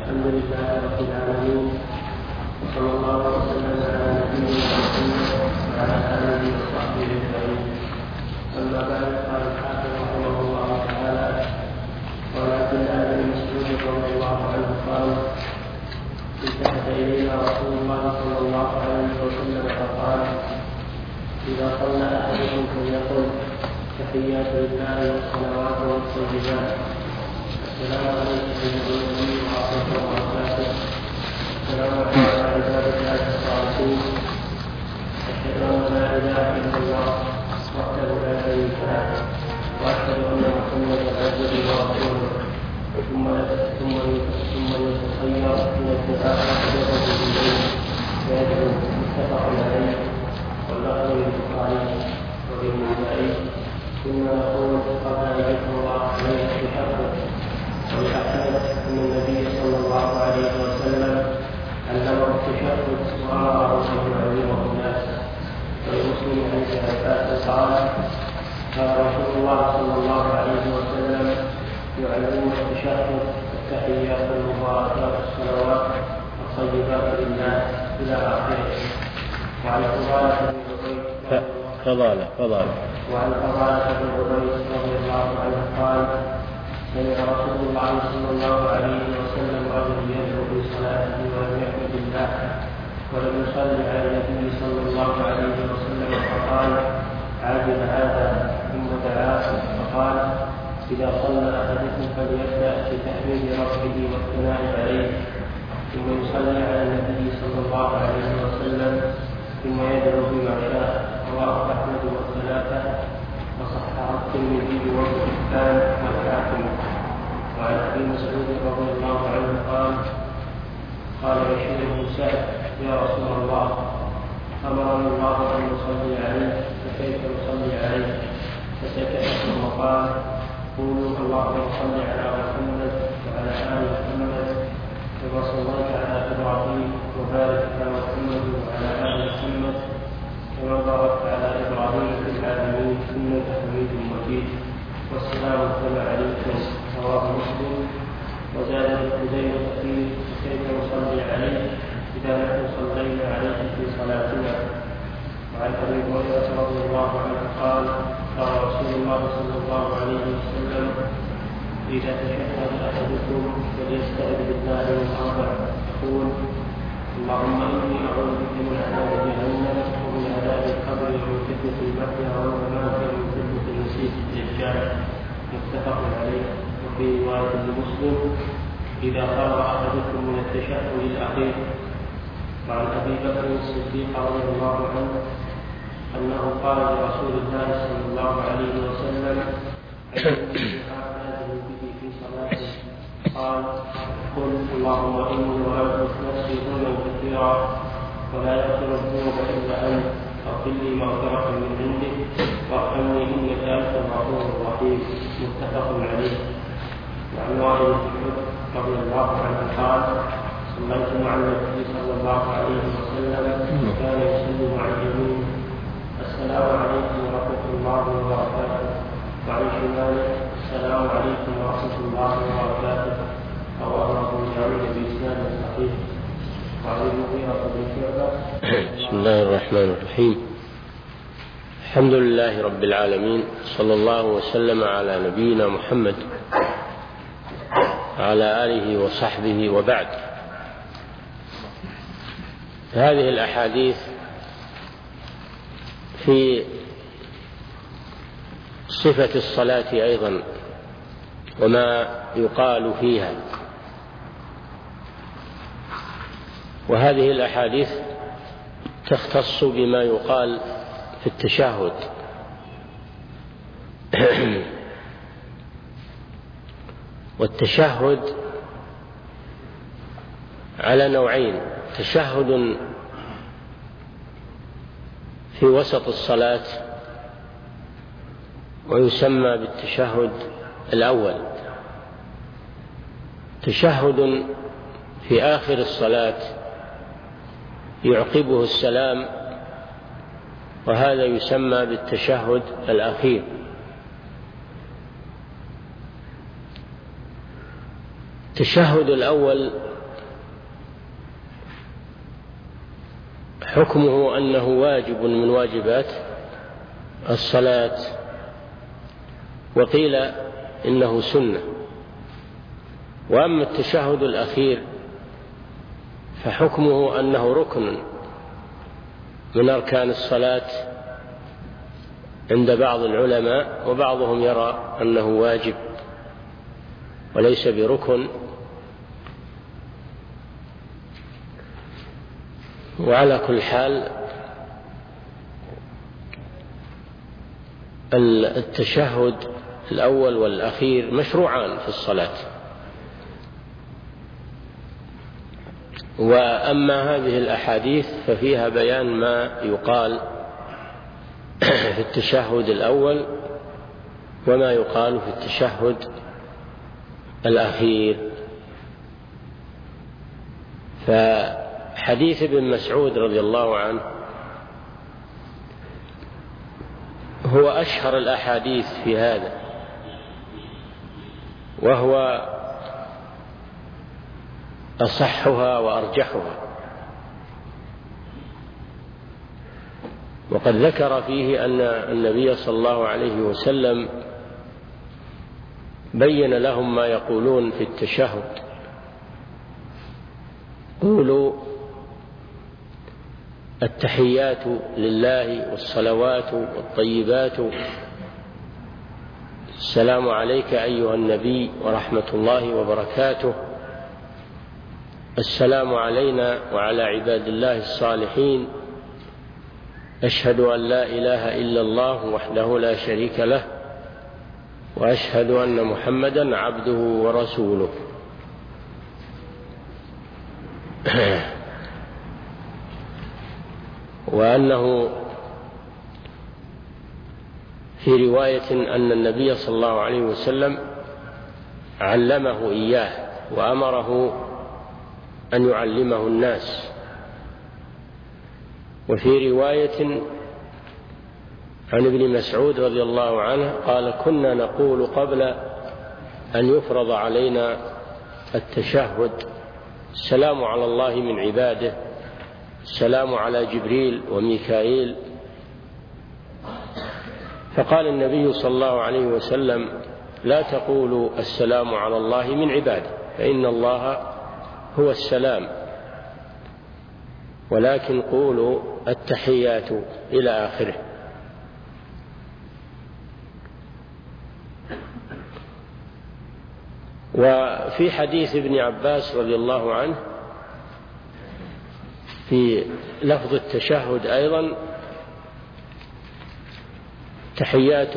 الحمد لله رب العالمين، وصلى الله وسلم على نبينا محمد وعلى آله وصحبه أجمعين. أما بعد، قال الحافظ رحمه الله تعالى: وعن عبد الله بن مسعود رضي الله عنه قال: التفت إلينا رسول الله صلى الله عليه وسلم فقال: إذا صلى أحدكم فليقل: تحيات لله والصلوات والطيبات، السلام عليكم أيها النبي ورحمة الله وبركاته، السلام على عباد الله الصالحين، أشهد أن لا إله إلا الله وحده لا شريك له، وأشهد أن محمدا عبده ورسوله، ثم يتخير من الدعاء وحده بالليل ويدعو. متفق عليه، واللفظ للبخاري وللنسائي. ثم نقول: قبل أن يذكر الله عليه بحقه. ولأحمد أن النبي صلى الله عليه وسلم علمه التشهد وأمره أن يعلمه الناس. ولمسلم عن ابن عباس قال: قال رسول الله صلى الله عليه وسلم: يعلمون التشهد التحيات المباركات الصلوات الطيبات لله إلى آخره. وعن فضالة بن عبيد رضي الله عنه قال: سمع رسول الله صلى الله عليه وسلم رجل يدعو في صلاته ولم يحمد الله ولم يصلي على النبي صلى الله عليه وسلم، فقال: عاجل هذا. ثم دعاه فقال: إذا صلى أحدكم فليبدأ بتحميد ربه والثناء عليه، ثم يصلي على النبي صلى الله عليه وسلم، ثم يدعو بما شاء. رواه أحمد والثلاثة، وصححه الترمذي وابن حبان والحاكم. وعن أبي مسعود رضي الله عنه قال: قال بشير بن سعد: يا رسول الله، أمرني الله أن نصلي عليه، فكيف نصلي عليه؟ فسكت ثم قال: قولوا: اللهم صل على محمد وعلى آل محمد كما صليت على إبراهيم، وبارك على محمد وعلى آل محمد كما باركت على إبراهيم في العالمين إنك حميد مجيد، والسلام عليكم. رواه مسلم. وزاد ابن خزيمة فيه: كيف نصلي عليه إذا نحن صلينا عليه في صلاتنا. وعن أبي هريرة رضي الله عنه قال: قال رسول الله صلى الله عليه وسلم: إذا تشهد أحدكم فليستعذ بالله من أربع، يقول: اللهم إني أعوذ بك من عذاب جهنم ومن عذاب القبر ومن فتنة المحيا والممات ومن فتنة المسيح الدجال. متفق عليه. وفي رواية لمسلم: إذا فرغ أحدكم من التشهد الأخير. وعن أبي بكر الصديق رضي الله عنه أنه قال لرسول الله صلى الله عليه وسلم: في صلاته. قال: قل: اللهم إني وأملك نفسي ظلما كثيرا ولا يغفر الذنوب إلا أنت، فاغفر لي مغفرة من عندك وارحمني إنك أنت الغفور الرحيم. متفق عليه. وعن وائل بن حجر رضي الله عنه قال: صليت مع النبي صلى الله عليه وسلم وكان يسلم عن يمينه: السلام عليكم ورحمة الله وبركاته، وعن شماله: السلام عليكم ورحمة الله وبركاته. رواه أبو داود بإسناد صحيح. وعن المغيرة بن شعبة. بسم الله الرحمن الرحيم. الحمد لله رب العالمين، صلى الله وسلم على نبينا محمد وعلى آله وصحبه، وبعد. هذه الأحاديث في صفة الصلاة أيضا وما يقال فيها. وهذه الأحاديث تختص بما يقال في التشهد. والتشهد على نوعين: تشهد في وسط الصلاة ويسمى بالتشهد الأول، تشهد في آخر الصلاة يعقبه السلام، وهذا يسمى بالتشهد الأخير. التشهد الأول حكمه أنه واجب من واجبات الصلاة، وقيل إنه سنة. وأما التشهد الأخير فحكمه أنه ركن من أركان الصلاة عند بعض العلماء، وبعضهم يرى أنه واجب وليس بركن. وعلى كل حال التشهد الأول والأخير مشروعان في الصلاة. وأما هذه الأحاديث ففيها بيان ما يقال في التشهد الأول وما يقال في التشهد الأخير. فحديث ابن مسعود رضي الله عنه هو أشهر الأحاديث في هذا، وهو أصحها وأرجحها، وقد ذكر فيه أن النبي صلى الله عليه وسلم بين لهم ما يقولون في التشهد: قولوا التحيات لله والصلوات والطيبات، السلام عليك أيها النبي ورحمة الله وبركاته، السلام علينا وعلى عباد الله الصالحين، أشهد أن لا إله إلا الله وحده لا شريك له، وأشهد أن محمدا عبده ورسوله. وأنه في رواية أن النبي صلى الله عليه وسلم علمه إياه وأمره أن يعلمه الناس. وفي رواية عن ابن مسعود رضي الله عنه قال: كنا نقول قبل أن يفرض علينا التشهد: السلام على الله من عباده، السلام على جبريل وميكائيل. فقال النبي صلى الله عليه وسلم: لا تقولوا السلام على الله من عباده، فإن الله هو السلام، ولكن قولوا التحيات إلى آخره. وفي حديث ابن عباس رضي الله عنه في لفظ التشهد أيضا: تحيات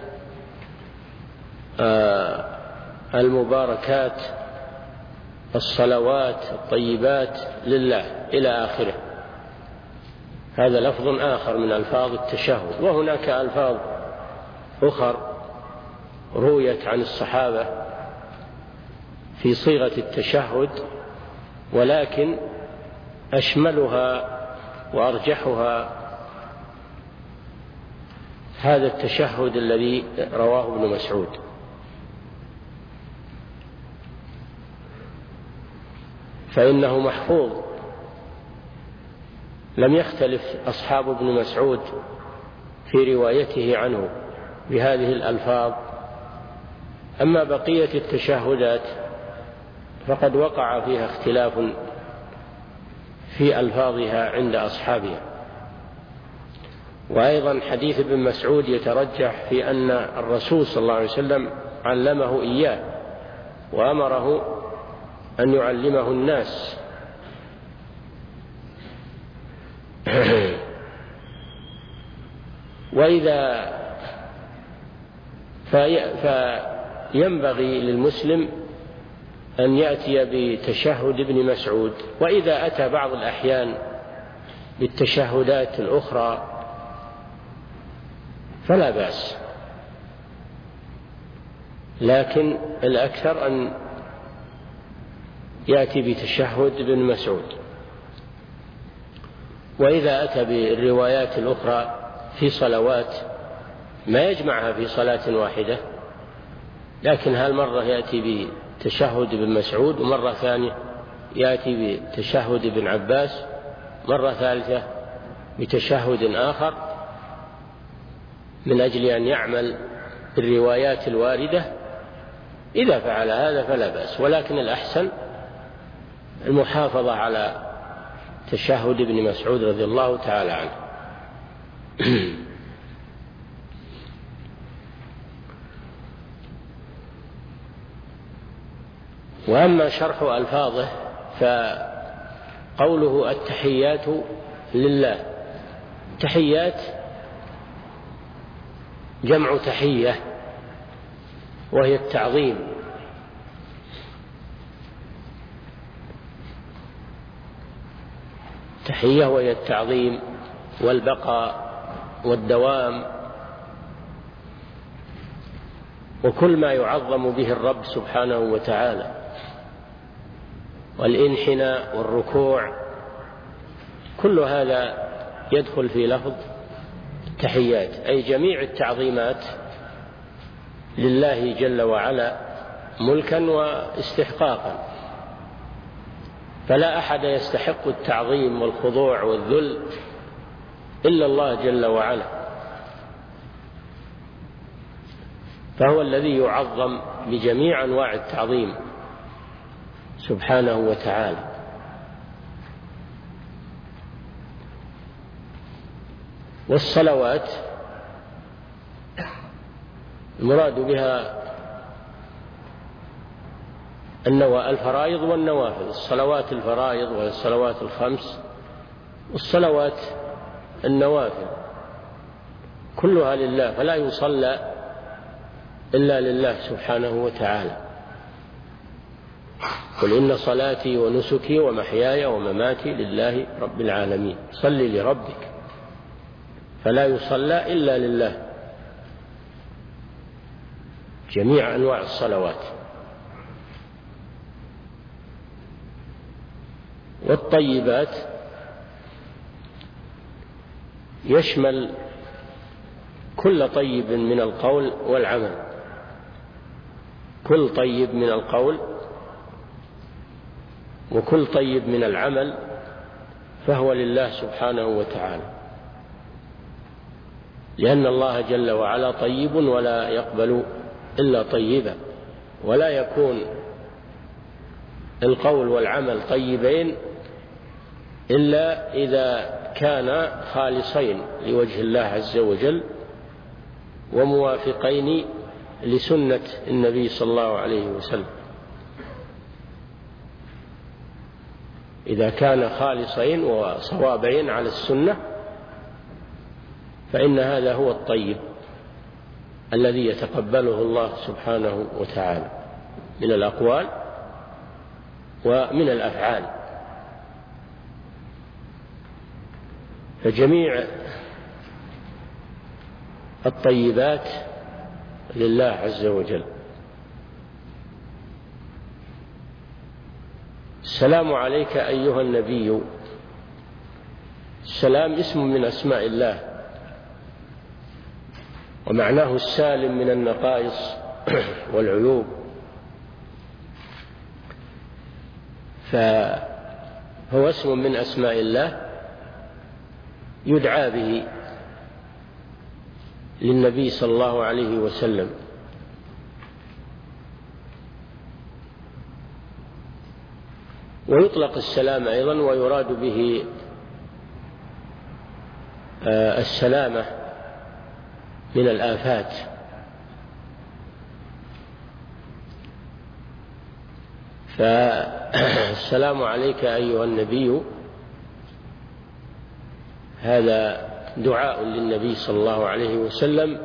المباركات الصلوات الطيبات لله إلى آخره. هذا لفظ آخر من ألفاظ التشهد. وهناك ألفاظ أخر رويت عن الصحابة في صيغة التشهد، ولكن أشملها وأرجحها هذا التشهد الذي رواه ابن مسعود. فإنه محفوظ، لم يختلف أصحاب ابن مسعود في روايته عنه بهذه الألفاظ. أما بقية التشهدات فقد وقع فيها اختلاف في ألفاظها عند أصحابها. وأيضا حديث ابن مسعود يترجح في أن الرسول صلى الله عليه وسلم علمه إياه وأمره أن يعلمه الناس. وإذا فينبغي للمسلم أن يأتي بتشهد ابن مسعود، وإذا أتى بعض الأحيان بالتشهدات الأخرى فلا بأس، لكن الأكثر أن يأتي بتشهد ابن مسعود. وإذا أتى بالروايات الأخرى في صلوات ما يجمعها في صلاة واحدة، لكن هالمرة يأتي بتشهد ابن مسعود، ومرة ثانية يأتي بتشهد ابن عباس، مرة ثالثة بتشهد آخر من أجل أن يعمل بالروايات الواردة، إذا فعل هذا فلا بأس، ولكن الأحسن المحافظة على تشهد ابن مسعود رضي الله تعالى عنه. وأما شرح ألفاظه فقوله التحيات لله، تحيات جمع تحية وهي التعظيم، تحية وهي التعظيم والبقاء والدوام، وكل ما يعظم به الرب سبحانه وتعالى، والانحناء والركوع، كل هذا يدخل في لفظ التحيات، أي جميع التعظيمات لله جل وعلا ملكا واستحقاقا، فلا أحد يستحق التعظيم والخضوع والذل إلا الله جل وعلا، فهو الذي يعظم بجميع أنواع التعظيم سبحانه وتعالى. والصلوات المراد بها الفرائض والنوافل، الصلوات الفرائض والصلوات الخمس، والصلوات النوافل كلها لله، فلا يصلى إلا لله سبحانه وتعالى. قل إن صلاتي ونسكي ومحياي ومماتي لله رب العالمين، صل لربك، فلا يصلى إلا لله جميع أنواع الصلوات. والطيبات يشمل كل طيب من القول والعمل، كل طيب من القول وكل طيب من العمل فهو لله سبحانه وتعالى، لأن الله جل وعلا طيب ولا يقبل إلا طيبا، ولا يكون القول والعمل طيبين إلا إذا كان خالصين لوجه الله عز وجل وموافقين لسنة النبي صلى الله عليه وسلم. إذا كان خالصين وصوابين على السنة فإن هذا هو الطيب الذي يتقبله الله سبحانه وتعالى من الأقوال ومن الأفعال. فجميع الطيبات لله عز وجل. السلام عليك أيها النبي، السلام اسم من أسماء الله، ومعناه السالم من النقائص والعيوب، فهو اسم من أسماء الله يدعى به للنبي صلى الله عليه وسلم. ويطلق السلام أيضا ويراد به السلامة من الآفات، فالسلام عليك أيها النبي هذا دعاء للنبي صلى الله عليه وسلم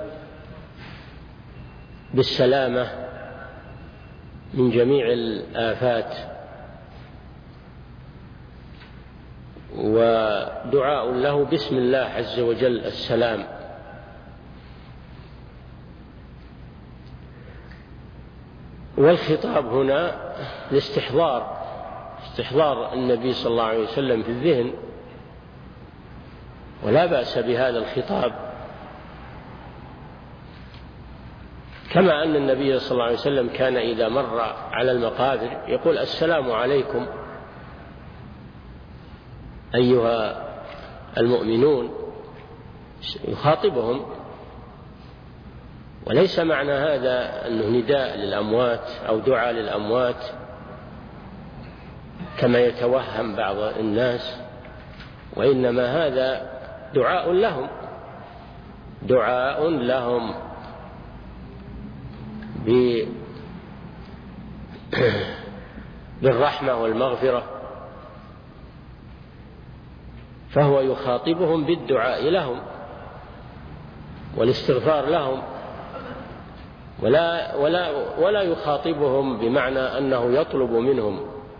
بالسلامة من جميع الآفات، ودعاء له باسم الله عز وجل السلام. والخطاب هنا لاستحضار النبي صلى الله عليه وسلم في الذهن، ولا بأس بهذا الخطاب، كما أن النبي صلى الله عليه وسلم كان إذا مر على المقابر يقول السلام عليكم أيها المؤمنون يخاطبهم، وليس معنى هذا أنه نداء للأموات أو دعاء للأموات كما يتوهم بعض الناس، وإنما هذا دعاء لهم، دعاء لهم بالرحمة والمغفرة، فهو يخاطبهم بالدعاء لهم والاستغفار لهم، ولا يخاطبهم بمعنى أنه يطلب منهم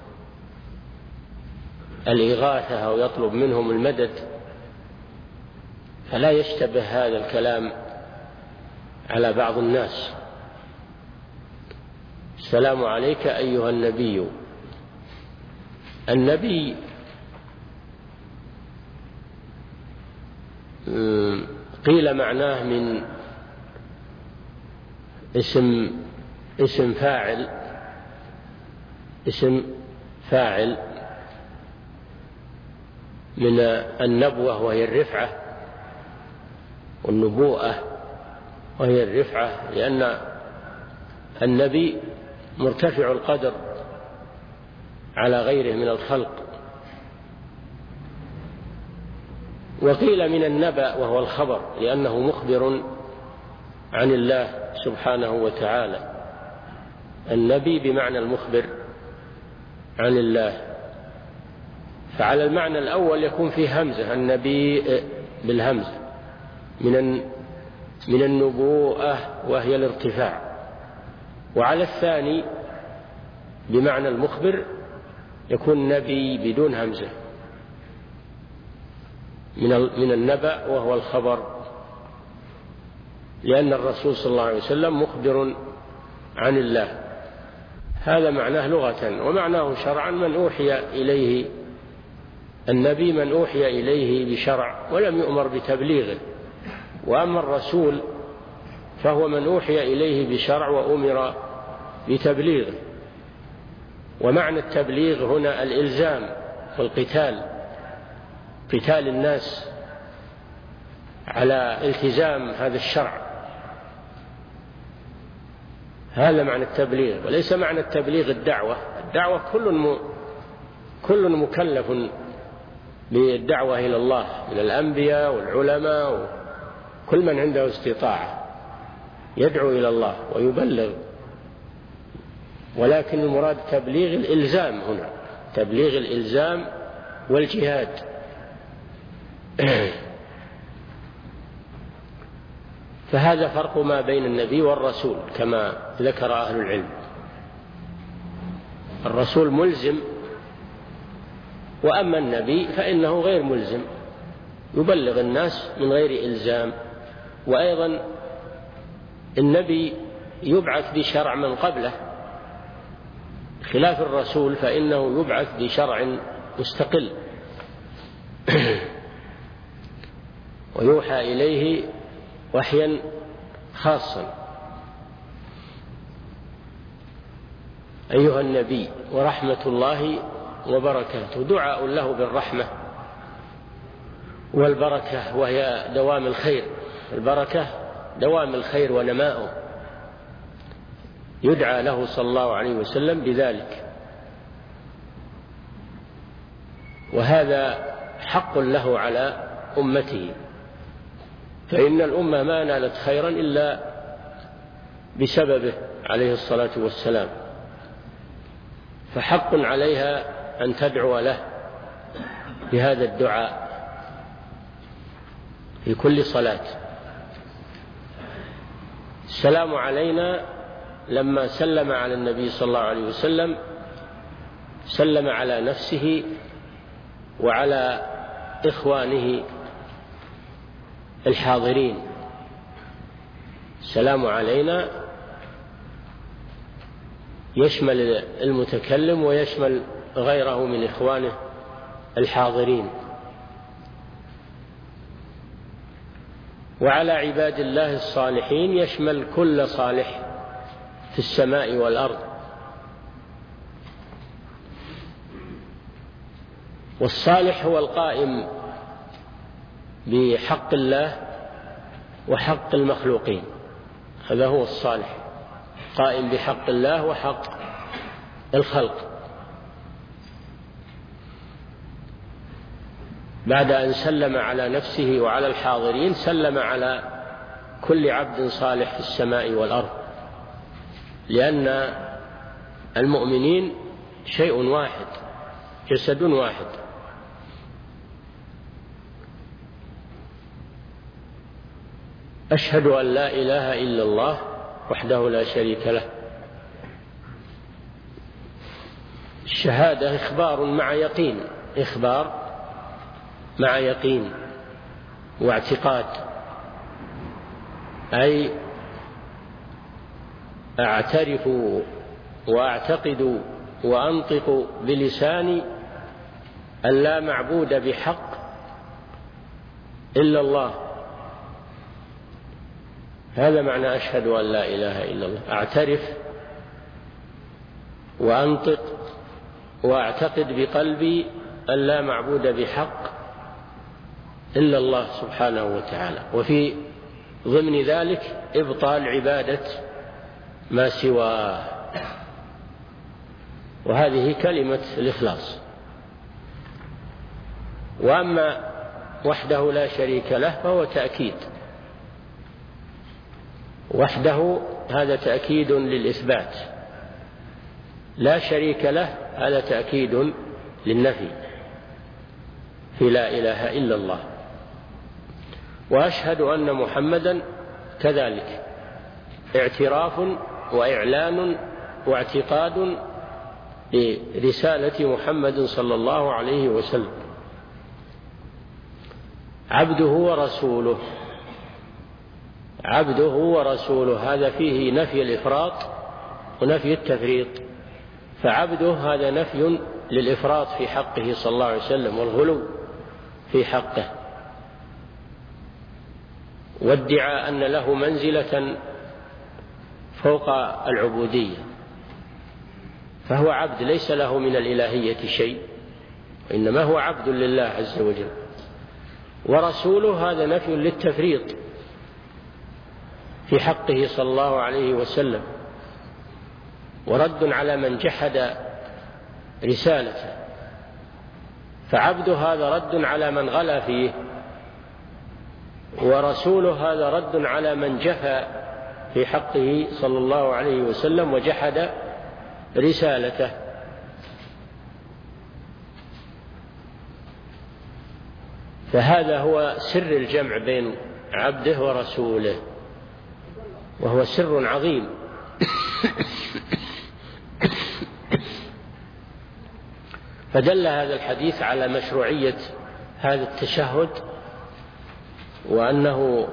الإغاثة أو يطلب منهم المدد، فلا يشتبه هذا الكلام على بعض الناس. السلام عليك أيها النبي. النبي قيل معناه من اسم فاعل من النبوة وهي الرفعة، والنبوءة وهي الرفعة، لأن النبي مرتفع القدر على غيره من الخلق. وقيل من النبأ وهو الخبر، لأنه مخبر عن الله سبحانه وتعالى. النبي بمعنى المخبر عن الله، فعلى المعنى الأول يكون فيه همزة، النبي بالهمزة من النبوءة وهي الارتفاع، وعلى الثاني بمعنى المخبر يكون نبي بدون همزة، من النبأ وهو الخبر، لأن الرسول صلى الله عليه وسلم مخبر عن الله. هذا معناه لغة، ومعناه شرعا من أوحي إليه، النبي من أوحي إليه بشرع ولم يؤمر بتبليغه، وأما الرسول فهو من أوحي إليه بشرع وأمر بتبليغه. ومعنى التبليغ هنا الإلزام والقتال، قتال الناس على التزام هذا الشرع، هذا معنى التبليغ، وليس معنى التبليغ الدعوة. الدعوة كل مكلف بالدعوة إلى الله، من الأنبياء والعلماء، كل من عنده استطاعة يدعو إلى الله ويبلغ، ولكن المراد تبليغ الإلزام هنا، تبليغ الإلزام والجهاد. فهذا فرق ما بين النبي والرسول كما ذكر أهل العلم. الرسول ملزم، وأما النبي فإنه غير ملزم، يبلغ الناس من غير إلزام. وأيضا النبي يبعث بشرع من قبله، خلاف الرسول فإنه يبعث بشرع مستقل ويوحى إليه وحيا خاصا. أيها النبي ورحمة الله وبركاته، دعاء له بالرحمة والبركة، وهي دوام الخير. البركة دوام الخير ونماؤه، يدعى له صلى الله عليه وسلم بذلك، وهذا حق له على أمته، فإن الأمة ما نالت خيرا إلا بسببه عليه الصلاة والسلام، فحق عليها أن تدعو له بهذا الدعاء في كل صلاة. السلام علينا لما سلم على النبي صلى الله عليه وسلم سلم على نفسه وعلى إخوانه الحاضرين. السلام علينا يشمل المتكلم ويشمل غيره من إخوانه الحاضرين، وعلى عباد الله الصالحين يشمل كل صالح في السماء والأرض. والصالح هو القائم بحق الله وحق المخلوقين، هذا هو الصالح، قائم بحق الله وحق الخلق. بعد أن سلم على نفسه وعلى الحاضرين سلم على كل عبد صالح في السماء والأرض، لأن المؤمنين شيء واحد، جسد واحد. أشهد أن لا إله إلا الله وحده لا شريك له. الشهادة إخبار مع يقين، إخبار مع يقين واعتقاد، أي أعترف وأعتقد وأنطق بلساني أن لا معبود بحق إلا الله. هذا معنى أشهد أن لا إله إلا الله، أعترف وأنطق وأعتقد بقلبي أن لا معبود بحق إلا الله سبحانه وتعالى، وفي ضمن ذلك إبطال عبادة ما سواه، وهذه كلمة الإخلاص. وأما وحده لا شريك له فهو تأكيد، وحده هذا تأكيد للإثبات، لا شريك له هذا تأكيد للنفي في لا إله إلا الله. وأشهد أن محمدا كذلك، اعتراف وإعلان واعتقاد برسالة محمد صلى الله عليه وسلم، عبده ورسوله. عبده ورسوله هذا فيه نفي الإفراط ونفي التفريط، فعبده هذا نفي للإفراط في حقه صلى الله عليه وسلم والغلو في حقه، وادعى أن له منزلة فوق العبودية، فهو عبد ليس له من الإلهية شيء، إنما هو عبد لله عز وجل. ورسوله هذا نفي للتفريط في حقه صلى الله عليه وسلم، ورد على من جحد رسالته، فعبده هذا رد على من غلا فيه، ورسوله هذا رد على من جفى في حقه صلى الله عليه وسلم وجحد رسالته. فهذا هو سر الجمع بين عبده ورسوله، وهو سر عظيم. فدل هذا الحديث على مشروعية هذا التشهد، وأنه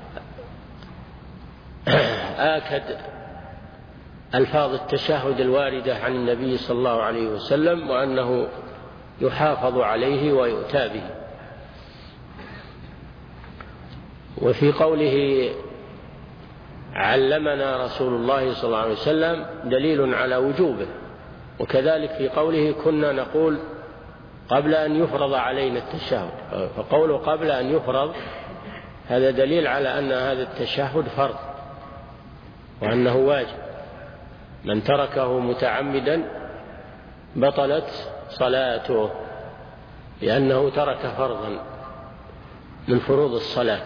آكد ألفاظ التشهد الواردة عن النبي صلى الله عليه وسلم، وأنه يحافظ عليه ويؤتى به. وفي قوله علمنا رسول الله صلى الله عليه وسلم دليل على وجوبه، وكذلك في قوله كنا نقول قبل أن يفرض علينا التشهد، فقوله قبل أن يفرض هذا دليل على أن هذا التشهد فرض وأنه واجب، من تركه متعمدا بطلت صلاته، لأنه ترك فرضا من فروض الصلاة.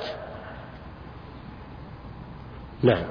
نعم.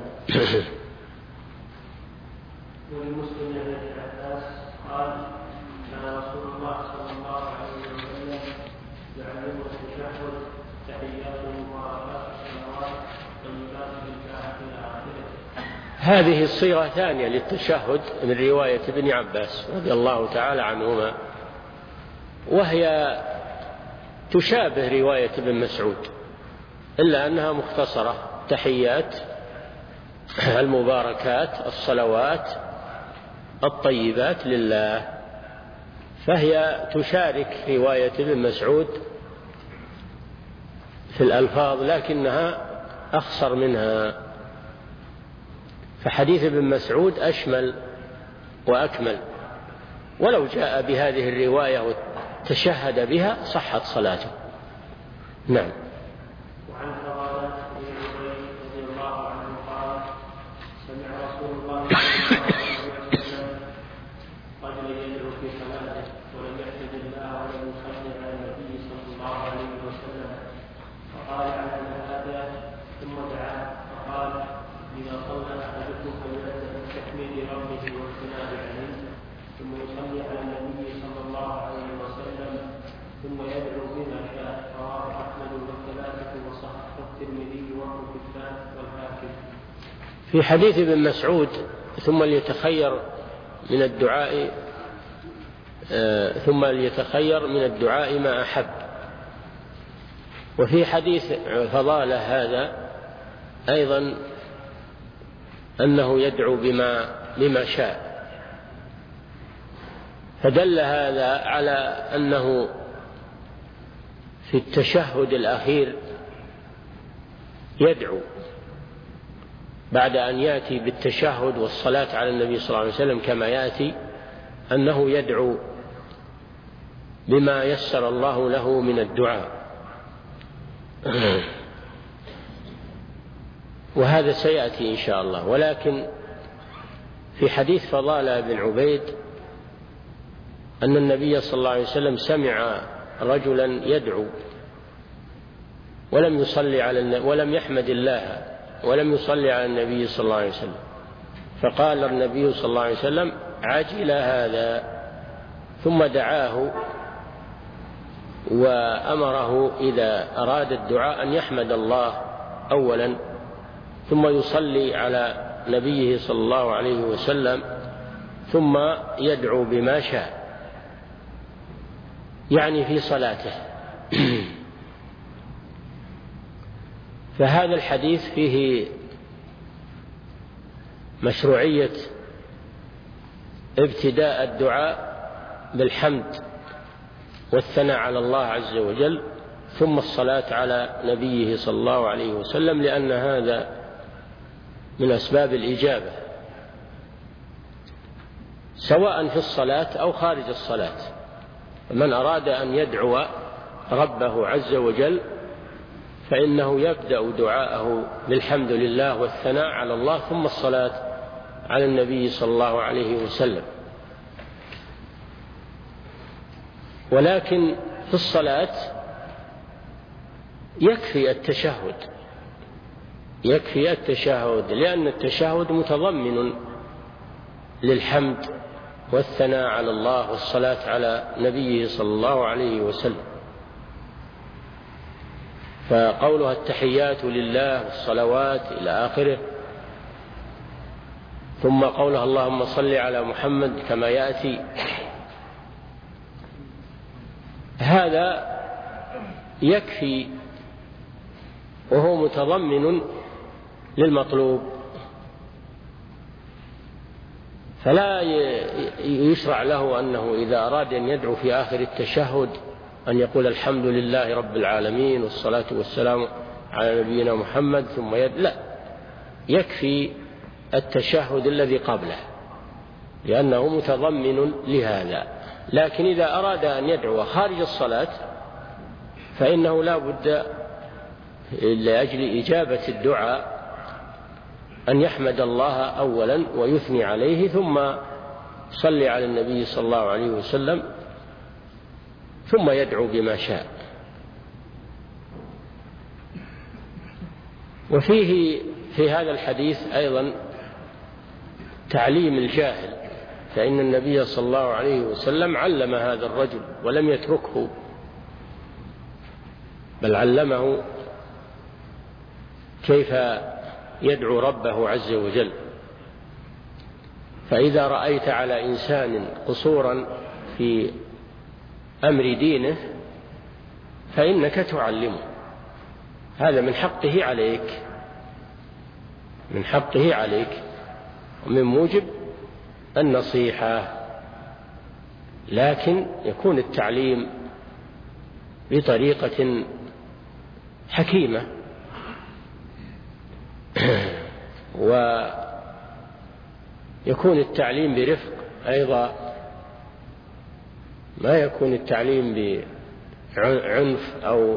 ولمسلم بن عباس قال كان رسول الله صلى الله عليه وسلم يعلمه التشهد تحيات مباركات الصلوات طيبات لله الى اخره. هذه الصيغة ثانية للتشهد من رواية ابن عباس رضي الله تعالى عنهما، وهي تشابه رواية ابن مسعود إلا أنها مختصرة، تحيات المباركات الصلوات الطيبات لله، فهي تشارك رواية ابن مسعود في الألفاظ لكنها أخصر منها، فحديث ابن مسعود أشمل وأكمل، ولو جاء بهذه الرواية وتشهد بها صحت صلاته. نعم. صلاته ولم يحمد الله ولم يصلي على النبي صلى الله عليه وسلم فقال على هذا ثم دعا فقال إذا صلى أحدكم فليبدأ بتحميد ربه والثناء عليه ثم يصلي على النبي صلى الله عليه وسلم ثم يدعو بما شاء. رواه أحمد والثلاثة وصححه الترمذي وابن حبان والحاكم. في حديث ابن مسعود ثم ليتخير من الدعاء ما أحب. وفي حديث فضالة هذا أيضا أنه يدعو بما شاء، فدل هذا على أنه في التشهد الأخير يدعو بعد أن يأتي بالتشهد والصلاة على النبي صلى الله عليه وسلم كما يأتي، أنه يدعو بما يسر الله له من الدعاء. وهذا سيأتي إن شاء الله. ولكن في حديث فضالة بن عبيد أن النبي صلى الله عليه وسلم سمع رجلا يدعو ولم يحمد الله ولم يصلي على النبي صلى الله عليه وسلم، فقال النبي صلى الله عليه وسلم عجل هذا، ثم دعاه وأمره إذا أراد الدعاء أن يحمد الله أولا ثم يصلي على نبيه صلى الله عليه وسلم ثم يدعو بما شاء، يعني في صلاته. فهذا الحديث فيه مشروعية ابتداء الدعاء بالحمد والثناء على الله عز وجل ثم الصلاة على نبيه صلى الله عليه وسلم، لأن هذا من أسباب الإجابة سواء في الصلاة أو خارج الصلاة. من أراد أن يدعو ربه عز وجل فإنه يبدأ دعاءه بالحمد لله والثناء على الله ثم الصلاة على النبي صلى الله عليه وسلم. ولكن في الصلاة يكفي التشهد لأن التشهد متضمن للحمد والثناء على الله والصلاة على نبيه صلى الله عليه وسلم. فقولها التحيات لله والصلوات إلى آخره، ثم قولها اللهم صل على محمد كما يأتي، هذا يكفي وهو متضمن للمطلوب، فلا يشرع له أنه إذا أراد أن يدعو في آخر التشهد أن يقول الحمد لله رب العالمين والصلاة والسلام على نبينا محمد ثم لا، يكفي التشهد الذي قبله لأنه متضمن لهذا. لكن إذا أراد أن يدعو خارج الصلاة فإنه لا بد لأجل إجابة الدعاء أن يحمد الله أولا ويثني عليه ثم صلي على النبي صلى الله عليه وسلم ثم يدعو بما شاء. وفيه في هذا الحديث أيضا تعليم الجاهل، فإن النبي صلى الله عليه وسلم علم هذا الرجل ولم يتركه، بل علمه كيف يدعو ربه عز وجل. فإذا رأيت على إنسان قصورا في أمر دينه فإنك تعلمه، هذا من حقه عليك ومن موجب النصيحة. لكن يكون التعليم بطريقة حكيمة ويكون التعليم برفق أيضا، ما يكون التعليم بعنف أو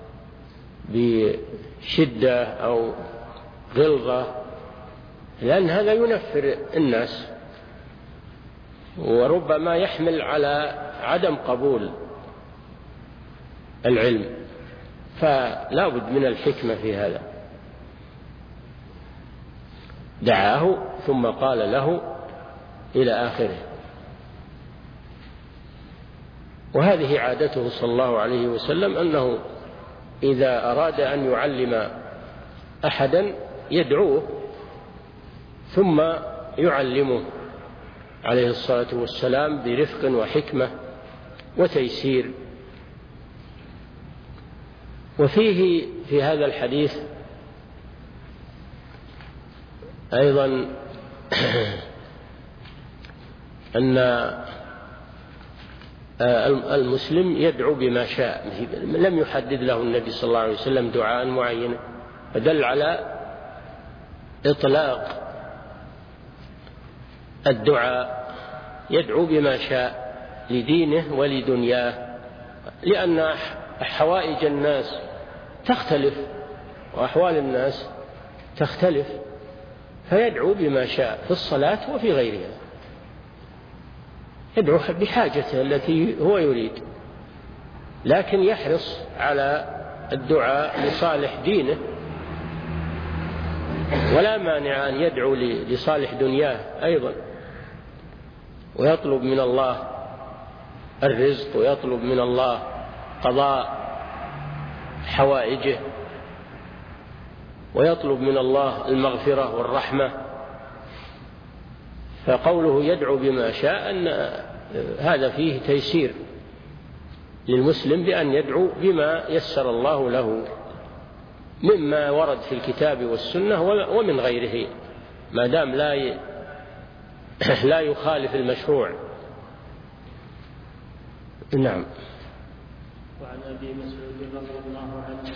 بشدة أو غلظة، لأن هذا ينفر الناس وربما يحمل على عدم قبول العلم، فلا بد من الحكمة في هذا. دعاه ثم قال له إلى آخره. وهذه عادته صلى الله عليه وسلم، أنه إذا أراد أن يعلم أحدا يدعوه ثم يعلمه عليه الصلاة والسلام برفق وحكمة وتيسير. وفيه في هذا الحديث أيضا أن المسلم يدعو بما شاء، لم يحدد له النبي صلى الله عليه وسلم دعاء معين، فدل على إطلاق الدعاء، يدعو بما شاء لدينه ولدنياه، لأن حوائج الناس تختلف وأحوال الناس تختلف، فيدعو بما شاء في الصلاة وفي غيرها، يدعو بحاجته التي هو يريد، لكن يحرص على الدعاء لصالح دينه، ولا مانع أن يدعو لصالح دنياه أيضا، ويطلب من الله الرزق ويطلب من الله قضاء حوائجه ويطلب من الله المغفرة والرحمة. فقوله يدعو بما شاء أن هذا فيه تيسير للمسلم بأن يدعو بما يسر الله له مما ورد في الكتاب والسنة ومن غيره، ما دام لا يخالف المشروع. نعم. وعن أبي مسعود رضي الله عنه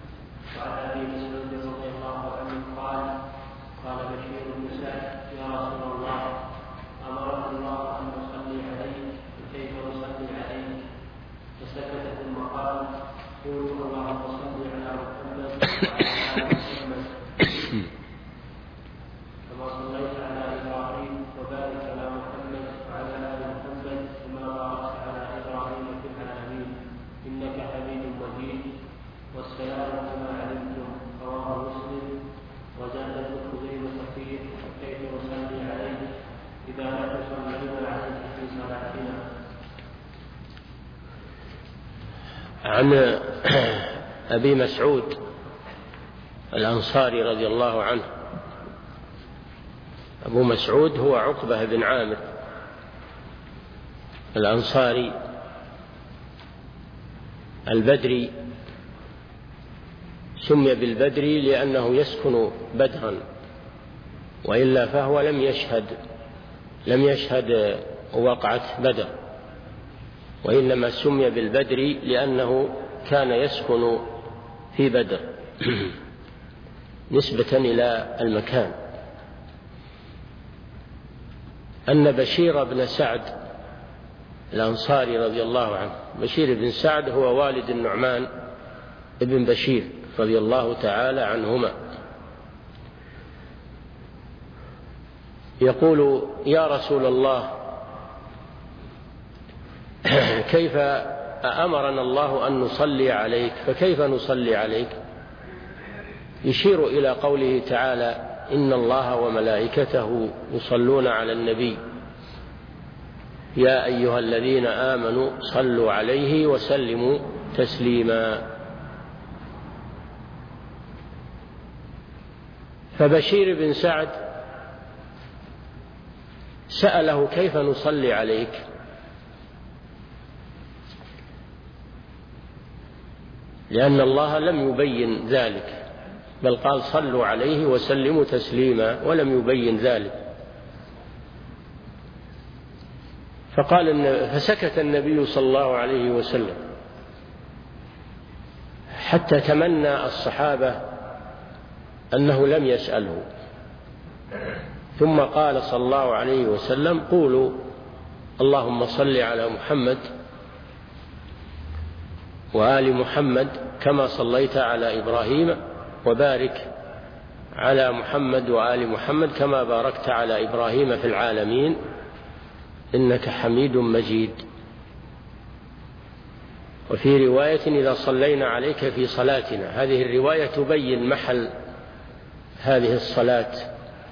قال بشير بن سعد: يا رسول الله، أمرنا الله أن نصلي عليه، فكيف نصلي عليه؟ فسكت ثم قال: قولوا اللهم صل على محمد وعلى آل محمد كما صليت على إبراهيم، وبارك على محمد وعلى آل محمد كما باركت على إبراهيم في العالمين إنك حميد مجيد. والسلام كما علمتم. رواه مسلم. وزاد ابن خزيمة فيه: كيف نصلي عليه إذا نحن صلينا عليه في صلاتنا. عن أبي مسعود الأنصاري رضي الله عنه. أبو مسعود هو عقبة بن عامر الأنصاري البدري، سمي بالبدري لأنه يسكن بدرا، وإلا فهو لم يشهد وقعة بدر، وإنما سمي بالبدري لأنه كان يسكن في بدر نسبة إلى المكان. أن بشير بن سعد الأنصاري رضي الله عنه، بشير بن سعد هو والد النعمان ابن بشير رضي الله تعالى عنهما، يقول: يا رسول الله، كيف أمرنا الله أن نصلي عليك، فكيف نصلي عليك؟ يشير إلى قوله تعالى: إن الله وملائكته يصلون على النبي يا أيها الذين آمنوا صلوا عليه وسلموا تسليما. فبشير بن سعد سأله: كيف نصلي عليك؟ لأن الله لم يبين ذلك، بل قال: صلوا عليه وسلموا تسليما، ولم يبين ذلك. فسكت النبي صلى الله عليه وسلم حتى تمنى الصحابة أنه لم يسأله، ثم قال صلى الله عليه وسلم: قولوا اللهم صل على محمد وآل محمد كما صليت على إبراهيم، وبارك على محمد وآل محمد كما باركت على إبراهيم في العالمين إنك حميد مجيد. وفي رواية إذا صلينا عليك في صلاتنا. هذه الرواية تبين محل هذه الصلاة،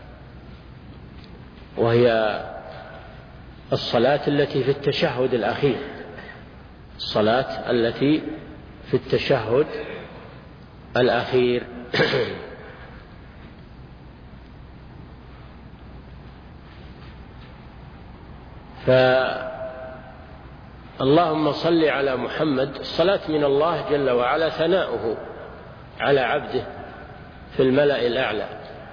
وهي الصلاة التي في التشهد الأخير، الصلاة التي في التشهد الأخير. فاللهم صل على محمد، الصلاة من الله جل وعلا ثناؤه على عبده في الملأ الأعلى،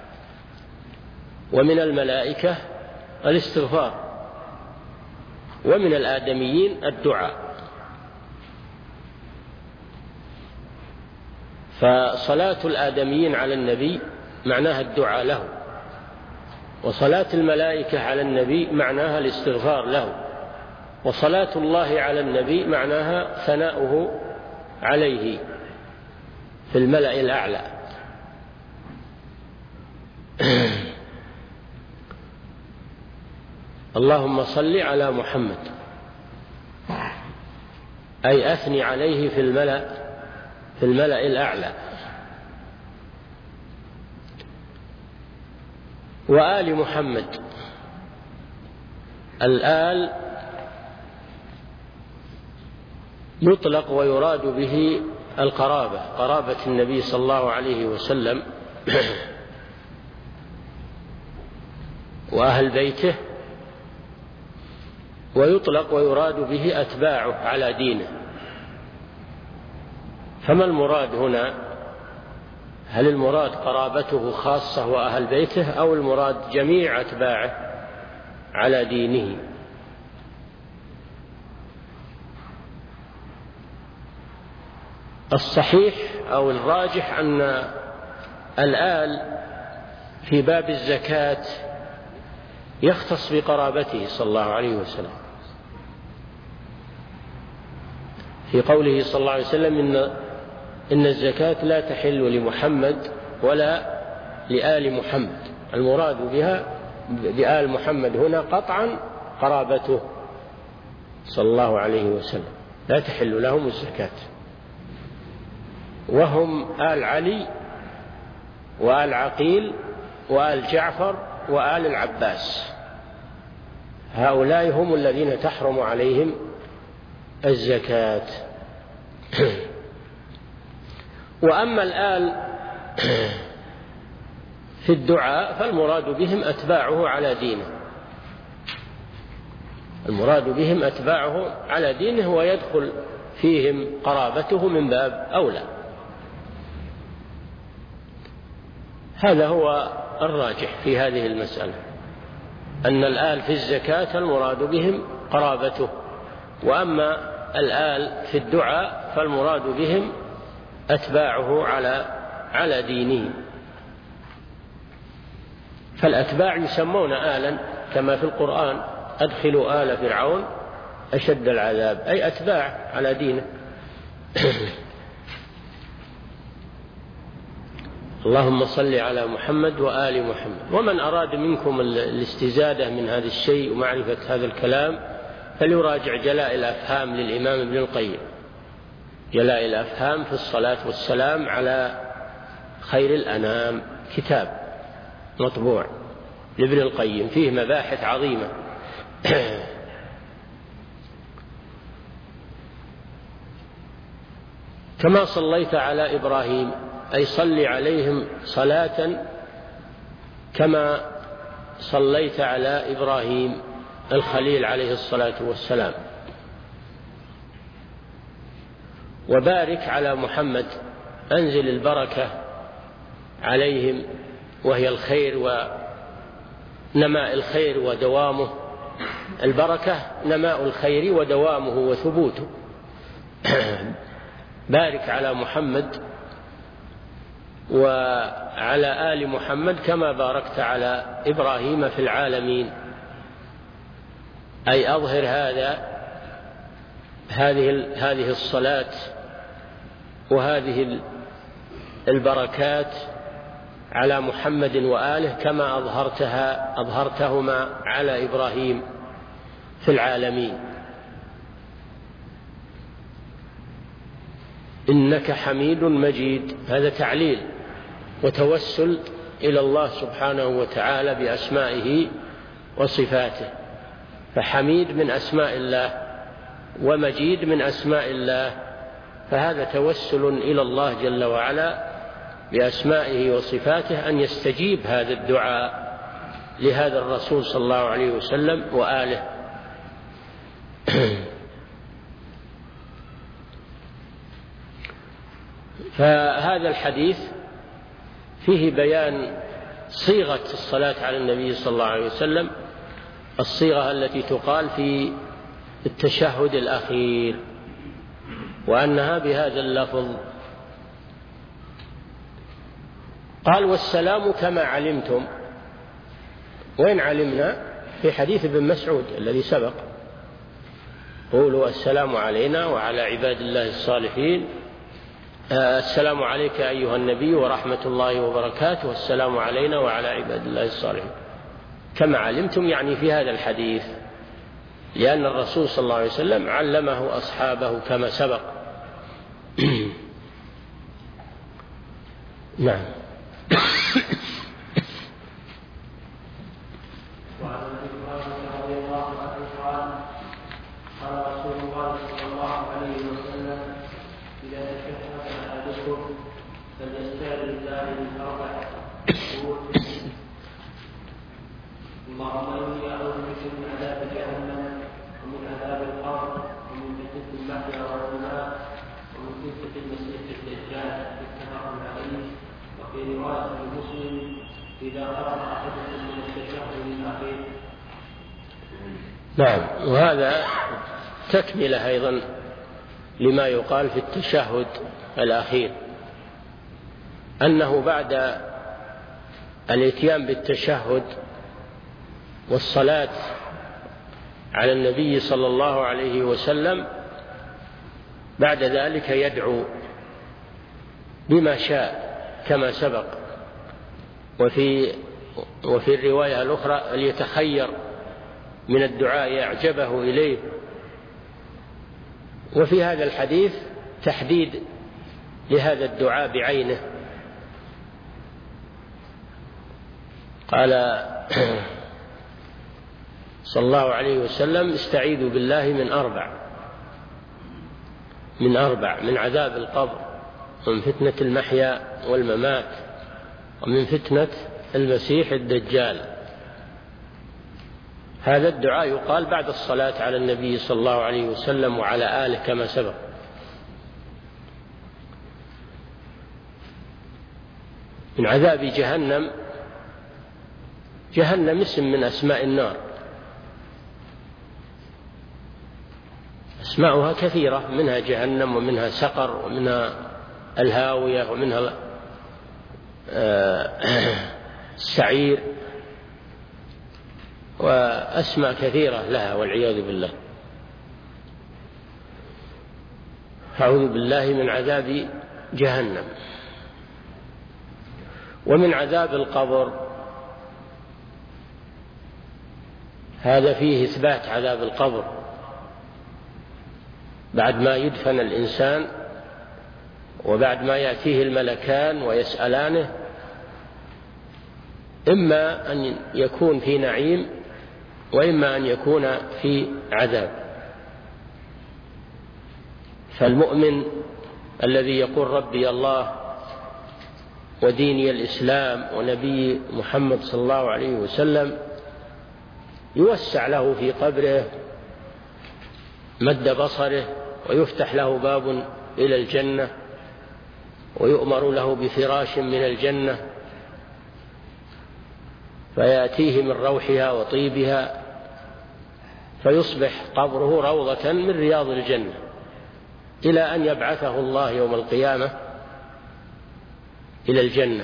ومن الملائكة الاستغفار، ومن الآدميين الدعاء. فصلاة الآدميين على النبي معناها الدعاء له، وصلاة الملائكة على النبي معناها الاستغفار له، وصلاة الله على النبي معناها ثناؤه عليه في الملأ الأعلى. اللهم صل على محمد، أي أثني عليه في الملأ الأعلى. وآل محمد، الآل يطلق ويراد به القرابة، قرابة النبي صلى الله عليه وسلم وأهل بيته، ويطلق ويراد به أتباعه على دينه. فما المراد هنا؟ هل المراد قرابته خاصة وأهل بيته، أو المراد جميع أتباعه على دينه؟ الصحيح أو الراجح أن الآل في باب الزكاة يختص بقرابته صلى الله عليه وسلم، في قوله صلى الله عليه وسلم إن الزكاة لا تحل لمحمد ولا لآل محمد. المراد بها بآل محمد هنا قطعا قرابته صلى الله عليه وسلم، لا تحل لهم الزكاة، وهم آل علي وآل عقيل وآل جعفر وآل العباس، هؤلاء هم الذين تحرم عليهم الزكاة. وأما الآل في الدعاء فالمراد بهم أتباعه على دينه، المراد بهم أتباعه على دينه، ويدخل فيهم قرابته من باب أولى. هذا هو الراجح في هذه المسألة، أن الآل في الزكاة المراد بهم قرابته، وأما الآل في الدعاء فالمراد بهم أتباعه على دينه. فالأتباع يسمون آلا كما في القرآن: أدخلوا آل فرعون أشد العذاب، أي أتباع على دينه. اللهم صل على محمد وآل محمد. ومن أراد منكم الاستزادة من هذا الشيء ومعرفة هذا الكلام فليراجع جلاء الأفهام للإمام ابن القيم، جلاء الأفهام في الصلاة والسلام على خير الأنام، كتاب مطبوع لابن القيم فيه مباحث عظيمة. كما صليت على إبراهيم، أي صل عليهم صلاة كما صليت على إبراهيم الخليل عليه الصلاة والسلام. وبارك على محمد، أنزل البركة عليهم، وهي الخير ونماء الخير ودوامه. البركة نماء الخير ودوامه وثبوته. بارك على محمد وعلى آل محمد كما باركت على إبراهيم في العالمين، أي أظهر هذه الصلاة وهذه البركات على محمد وآله كما أظهرتهما على إبراهيم في العالمين. إنك حميد مجيد، هذا تعليل وتوسل إلى الله سبحانه وتعالى بأسمائه وصفاته، فحميد من أسماء الله ومجيد من أسماء الله، فهذا توسل إلى الله جل وعلا بأسمائه وصفاته أن يستجيب هذا الدعاء لهذا الرسول صلى الله عليه وسلم وآله. فهذا الحديث فيه بيان صيغة الصلاة على النبي صلى الله عليه وسلم، الصيغة التي تقال في التشهد الأخير، وأنها بهذا اللفظ. قال والسلام كما علمتم. وين علمنا؟ في حديث ابن مسعود الذي سبق، قولوا السلام علينا وعلى عباد الله الصالحين، السلام عليك أيها النبي ورحمة الله وبركاته، والسلام علينا وعلى عباد الله الصالحين. كما علمتم يعني في هذا الحديث، لأن الرسول صلى الله عليه وسلم علمه أصحابه كما سبق. نعم. قال رسول الله صلى الله عليه وسلم إذا تشهد أحدكم فليستعذ بالله من أربع شهور: اللهم إني أعوذ بك من عذاب جهنم ومن عذاب القبر ومن فتنة المحيا والممات ومن فتنة المسيح الدجال. متفق عليه. وفي رواية مسلم: إذا قرأ أحدكم من التشهد الأخير. نعم. وهذا تكملة أيضا لما يقال في التشهد الأخير، أنه بعد الإتيان بالتشهد والصلاة على النبي صلى الله عليه وسلم، بعد ذلك يدعو بما شاء كما سبق. وفي الرواية الأخرى ليتخير من الدعاء أعجبه إليه. وفي هذا الحديث تحديد لهذا الدعاء بعينه. قال صلى الله عليه وسلم: استعيذوا بالله من أربع: من عذاب القبر، ومن فتنة المحيا والممات، ومن فتنة المسيح الدجال. هذا الدعاء يقال بعد الصلاة على النبي صلى الله عليه وسلم وعلى آله كما سبق. من عذاب جهنم، جهنم اسم من أسماء النار، أسماؤها كثيرة، منها جهنم ومنها سقر ومنها الهاوية ومنها السعير، وأسماء كثيرة لها والعياذ بالله. أعوذ بالله من عذاب جهنم. ومن عذاب القبر، هذا فيه إثبات عذاب القبر بعد ما يدفن الإنسان وبعد ما يأتيه الملكان ويسألانه، إما أن يكون في نعيم وإما أن يكون في عذاب. فالمؤمن الذي يقول ربي الله وديني الإسلام ونبي محمد صلى الله عليه وسلم يوسع له في قبره مد بصره، ويفتح له باب إلى الجنة، ويؤمر له بفراش من الجنة فيأتيه من روحها وطيبها، فيصبح قبره روضة من رياض الجنة إلى أن يبعثه الله يوم القيامة إلى الجنة.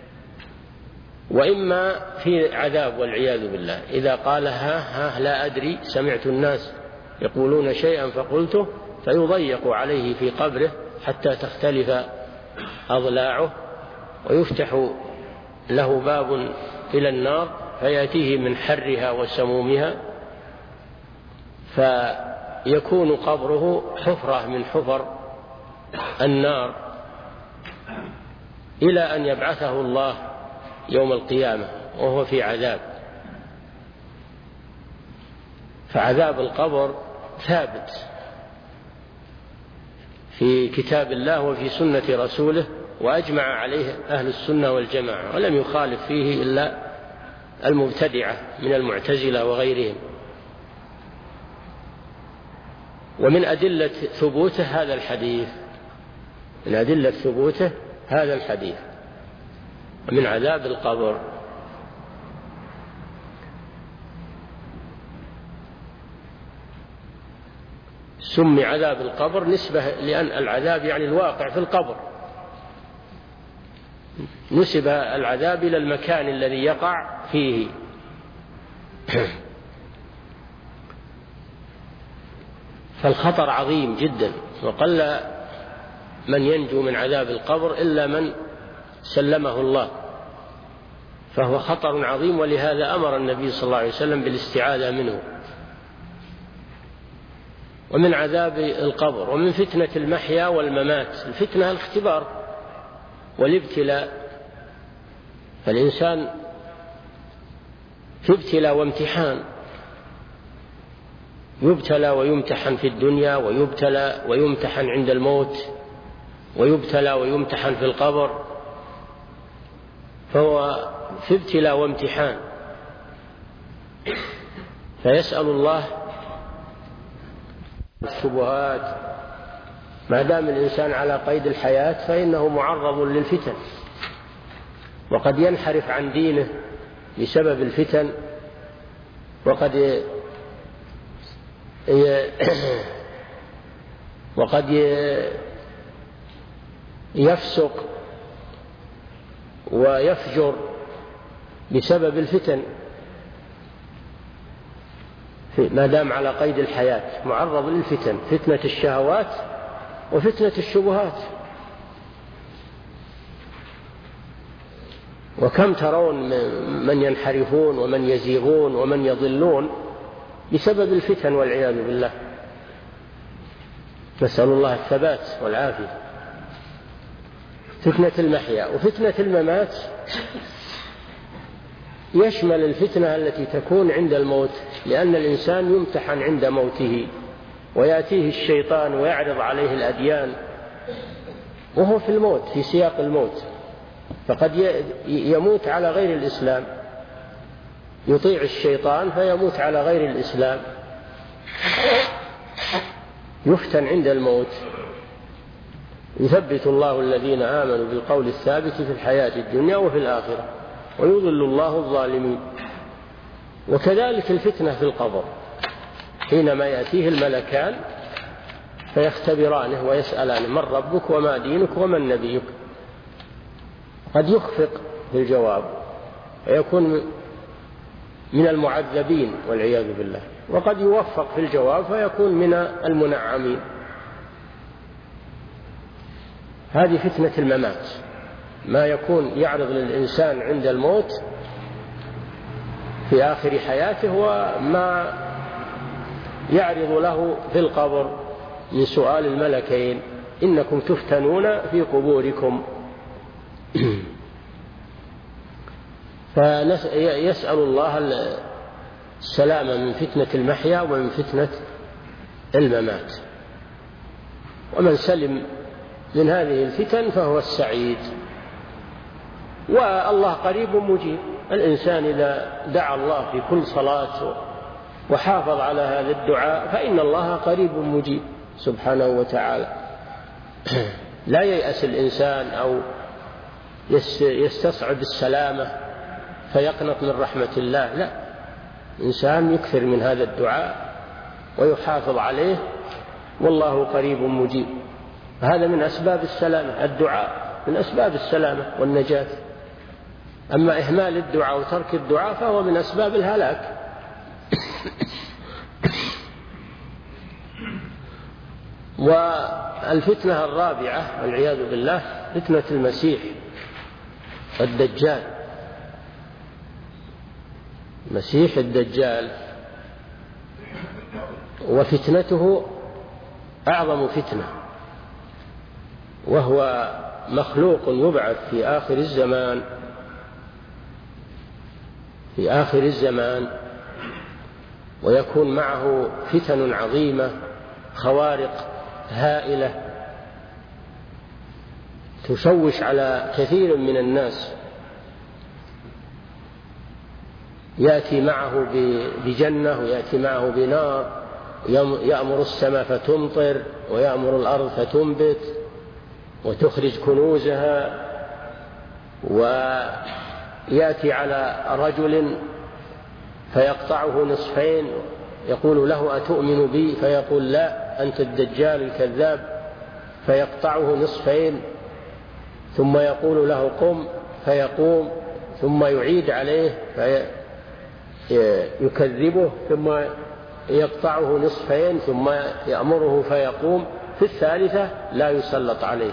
وإما في عذاب والعياذ بالله، إذا قال ها لا أدري، سمعت الناس يقولون شيئا فقلته، فيضيق عليه في قبره حتى تختلف أضلاعه، ويفتح له باب إلى النار فيأتيه من حرها وسمومها، فيكون قبره حفرة من حفر النار إلى أن يبعثه الله يوم القيامة وهو في عذاب. فعذاب القبر ثابت في كتاب الله وفي سنة رسوله، وأجمع عليه أهل السنة والجماعة، ولم يخالف فيه إلا المبتدعة من المعتزلة وغيرهم. ومن أدلة ثبوته هذا الحديث، من أدلة ثبوته هذا الحديث من عذاب القبر. سمي عذاب القبر نسبة لأن العذاب يعني الواقع في القبر، نسب العذاب إلى المكان الذي يقع فيه. فالخطر عظيم جدا، وقل من ينجو من عذاب القبر إلا من سلمه الله، فهو خطر عظيم، ولهذا أمر النبي صلى الله عليه وسلم بالاستعاذة منه. ومن عذاب القبر ومن فتنة المحيا والممات، الفتنة الاختبار والابتلاء، فالإنسان في ابتلاء وامتحان، يبتلى ويمتحن في الدنيا، ويبتلى ويمتحن عند الموت، ويبتلى ويمتحن في القبر، فهو في ابتلاء وامتحان. فيسأل الله الشبهات، ما دام الإنسان على قيد الحياة فإنه معرض للفتن، وقد ينحرف عن دينه بسبب الفتن، وقد يفسق ويفجر بسبب الفتن، ما دام على قيد الحياة معرض للفتن، فتنة الشهوات وفتنة الشبهات. وكم ترون من ينحرفون ومن يزيغون ومن يضلون بسبب الفتن والعياذ بالله، نسأل الله الثبات والعافية. فتنة المحيا وفتنة الممات يشمل الفتنة التي تكون عند الموت، لأن الإنسان يمتحن عند موته، ويأتيه الشيطان ويعرض عليه الأديان وهو في الموت، في سياق الموت، فقد يموت على غير الإسلام، يطيع الشيطان فيموت على غير الإسلام، يفتن عند الموت. يثبت الله الذين آمنوا بالقول الثابت في الحياة الدنيا وفي الآخرة، ويضل الله الظالمين. وكذلك الفتنة في القبر، حينما يأتيه الملكان فيختبرانه ويسألانه من ربك وما دينك ومن نبيك، قد يخفق في الجواب ويكون من المعذبين والعياذ بالله، وقد يوفق في الجواب فيكون من المنعمين. هذه فتنة الممات، ما يكون يعرض للإنسان عند الموت في آخر حياته، وما يعرض له في القبر من سؤال الملكين إنكم تفتنون في قبوركم. فيسأل الله السلامة من فتنة المحيا ومن فتنة الممات. ومن سلم من هذه الفتن فهو السعيد. والله قريب مجيب، الإنسان إذا دعا الله في كل صلاة وحافظ على هذا الدعاء فإن الله قريب مجيب سبحانه وتعالى. لا ييأس الإنسان أو يستصعب السلامة فيقنط من رحمة الله، لا، الإنسان يكثر من هذا الدعاء ويحافظ عليه، والله قريب مجيب. هذا من أسباب السلامة، الدعاء من أسباب السلامة والنجاة. أما إهمال الدعاء وترك الدعاء فهو من أسباب الهلاك. والفتنة الرابعة والعياذ بالله فتنة المسيح الدجال. المسيح الدجال وفتنته أعظم فتنة، وهو مخلوق يبعث في آخر الزمان ويكون معه فتن عظيمة، خوارق هائلة تشوش على كثير من الناس، يأتي معه بجنة ويأتي معه بنار، يأمر السماء فتمطر ويأمر الأرض فتنبت وتخرج كنوزها، ويأتي على رجل فيقطعه نصفين، يقول له أتؤمن بي؟ فيقول لا، أنت الدجال الكذاب، فيقطعه نصفين، ثم يقول له قم فيقوم، ثم يعيد عليه فيكذبه، ثم يقطعه نصفين، ثم يأمره فيقوم، في الثالثة لا يسلط عليه،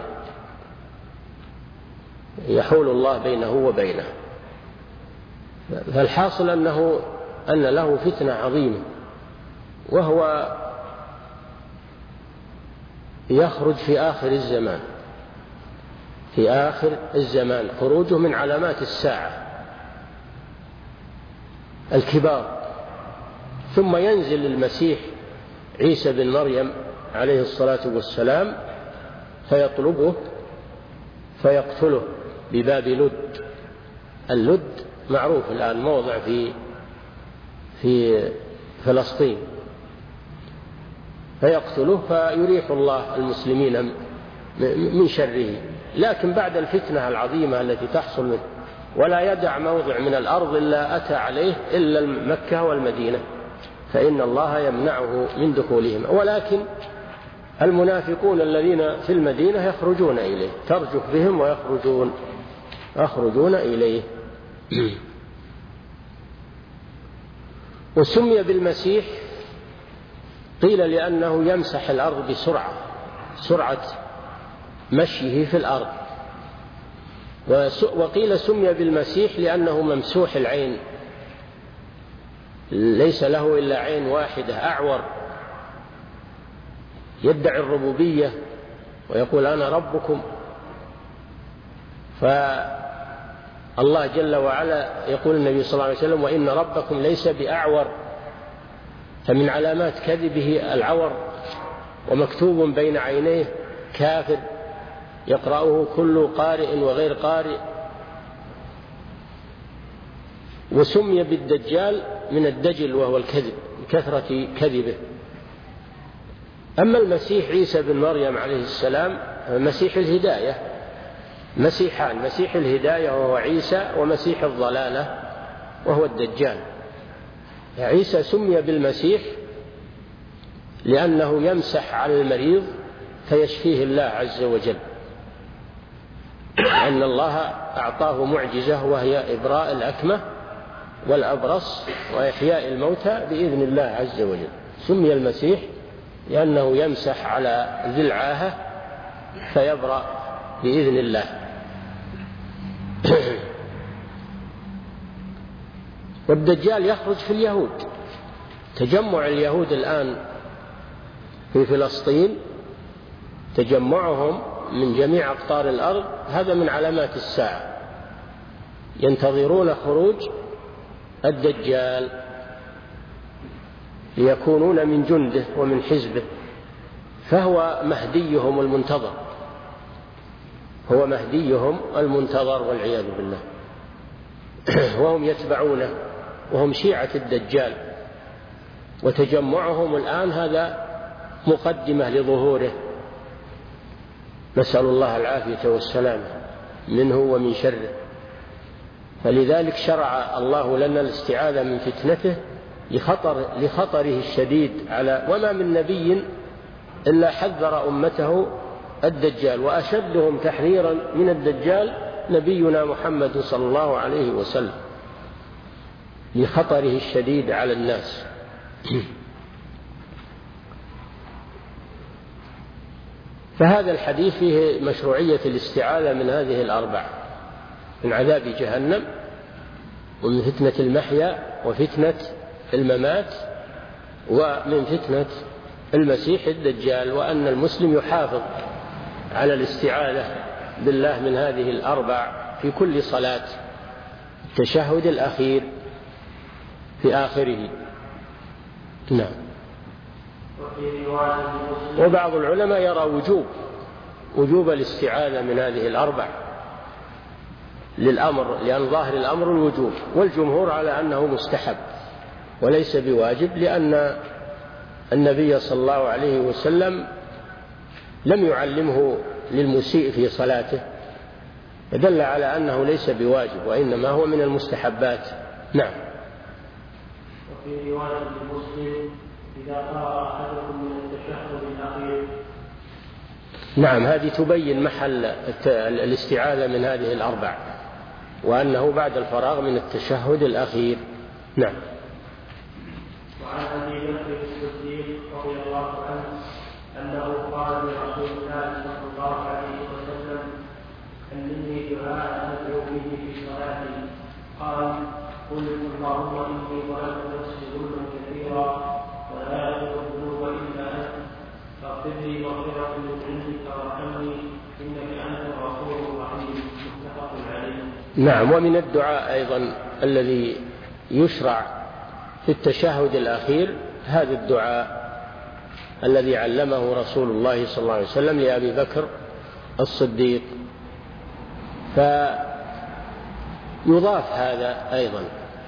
يحول الله بينه وبينه. فالحاصل أن له فتنة عظيمة، وهو يخرج في آخر الزمان، خروجه من علامات الساعة الكبار. ثم ينزل المسيح عيسى بن مريم عليه الصلاة والسلام فيطلبه فيقتله بباب لد. اللد معروف الآن موضع في فلسطين، فيقتله فيريح الله المسلمين من شره. لكن بعد الفتنة العظيمة التي تحصل منه، ولا يدع موضع من الأرض إلا أتى عليه إلا مكة والمدينة، فإن الله يمنعه من دخولهم. ولكن المنافقون الذين في المدينة يخرجون إليه، ترجف بهم ويخرجون إليه. وسمي بالمسيح قيل لأنه يمسح الأرض سرعة مشيه في الأرض، وقيل سمي بالمسيح لأنه ممسوح العين، ليس له إلا عين واحدة، أعور، يدعي الربوبية ويقول أنا ربكم. فالله جل وعلا يقول النبي صلى الله عليه وسلم وإن ربكم ليس بأعور، فمن علامات كذبه العور، ومكتوب بين عينيه كافر يقرأه كل قارئ وغير قارئ. وسمي بالدجال من الدجل وهو الكذب، كثرة كذبه. أما المسيح عيسى بن مريم عليه السلام مسيح الهداية، مسيحان، مسيح الهداية وهو عيسى، ومسيح الضلالة وهو الدجال. عيسى سمي بالمسيح لأنه يمسح على المريض فيشفيه الله عز وجل، لأن الله أعطاه معجزة وهي إبراء الأكمة والأبرص وإحياء الموتى بإذن الله عز وجل. سمي المسيح لأنه يمسح على ذي العاهة فيبرأ بإذن الله. والدجال يخرج في اليهود، تجمع اليهود الآن في فلسطين، تجمعهم من جميع أقطار الأرض، هذا من علامات الساعة، ينتظرون خروج الدجال ليكونون من جنده ومن حزبه، فهو مهديهم المنتظر، هو مهديهم المنتظر والعياذ بالله. وهم يتبعونه وهم شيعة الدجال، وتجمعهم الآن هذا مقدمة لظهوره، نسأل الله العافية والسلامة منه ومن شره. فلذلك شرع الله لنا الاستعاذة من فتنته لخطره الشديد وما من نبي إلا حذر أمته الدجال، وأشدهم تحذيرا من الدجال نبينا محمد صلى الله عليه وسلم لخطره الشديد على الناس. فهذا الحديث فيه مشروعية الاستعاذة من هذه الأربع: من عذاب جهنم، ومن فتنة المحيا وفتنة الممات ومن فتنة المسيح الدجال، وأن المسلم يحافظ على الاستعاذة بالله من هذه الأربع في كل صلاة، التشهد الأخير في آخره. نعم. وبعض العلماء يرى وجوب الاستعاذة من هذه الأربع للأمر، لأن ظاهر الأمر الوجوب، والجمهور على أنه مستحب وليس بواجب، لأن النبي صلى الله عليه وسلم لم يعلمه للمسيء في صلاته، فدل على أنه ليس بواجب وإنما هو من المستحبات. نعم. وفي رواية مسلم إذا قرأ أحدكم من التشهد الأخير. نعم، هذه تبين محل الاستعاذة من هذه الأربع، وأنه بعد الفراغ من التشهد الأخير. نعم. وعن أبي بكر الصديق رضي الله عنه أنه قال لرسول الله صلى الله عليه وسلم: علمني دعاء أدعو به في صلاتي. قال: قل اللهم إني ظلمت نفسي ظلما كثيرا ولا يغفر الذنوب إلا أنت فاغفر لي مغفرة من عندك وارحمني إنك أنت الغفور الرحيم. متفق عليه. نعم. ومن الدعاء أيضا الذي يشرع في التشهد الأخير هذا الدعاء الذي علمه رسول الله صلى الله عليه وسلم لأبي بكر الصديق، فيضاف هذا أيضا،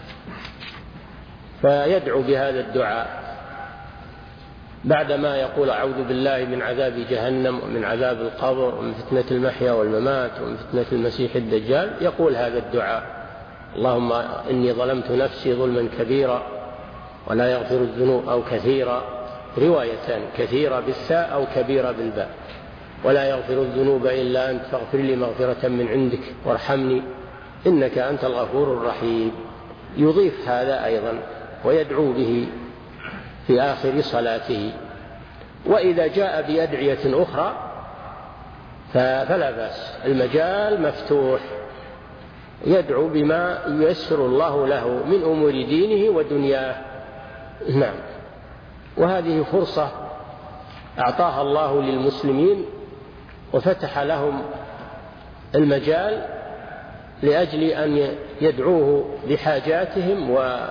فيدعو بهذا الدعاء بعدما يقول: أعوذ بالله من عذاب جهنم ومن عذاب القبر ومن فتنة المحيا والممات ومن فتنة المسيح الدجال، يقول هذا الدعاء: اللهم إني ظلمت نفسي ظلما كبيرا ولا يغفر الذنوب، أو كثيرا، روايتان، كثيرة بالثاء أو كبيرة بالباء، ولا يغفر الذنوب إلا أنت فاغفر لي مغفرة من عندك وارحمني إنك أنت الغفور الرحيم. يضيف هذا أيضا ويدعو به في آخر صلاته. وإذا جاء بأدعية أخرى فلا بأس، المجال مفتوح، يدعو بما ييسر الله له من أمور دينه ودنياه. نعم. وهذه فرصة أعطاها الله للمسلمين وفتح لهم المجال لأجل أن يدعوه بحاجاتهم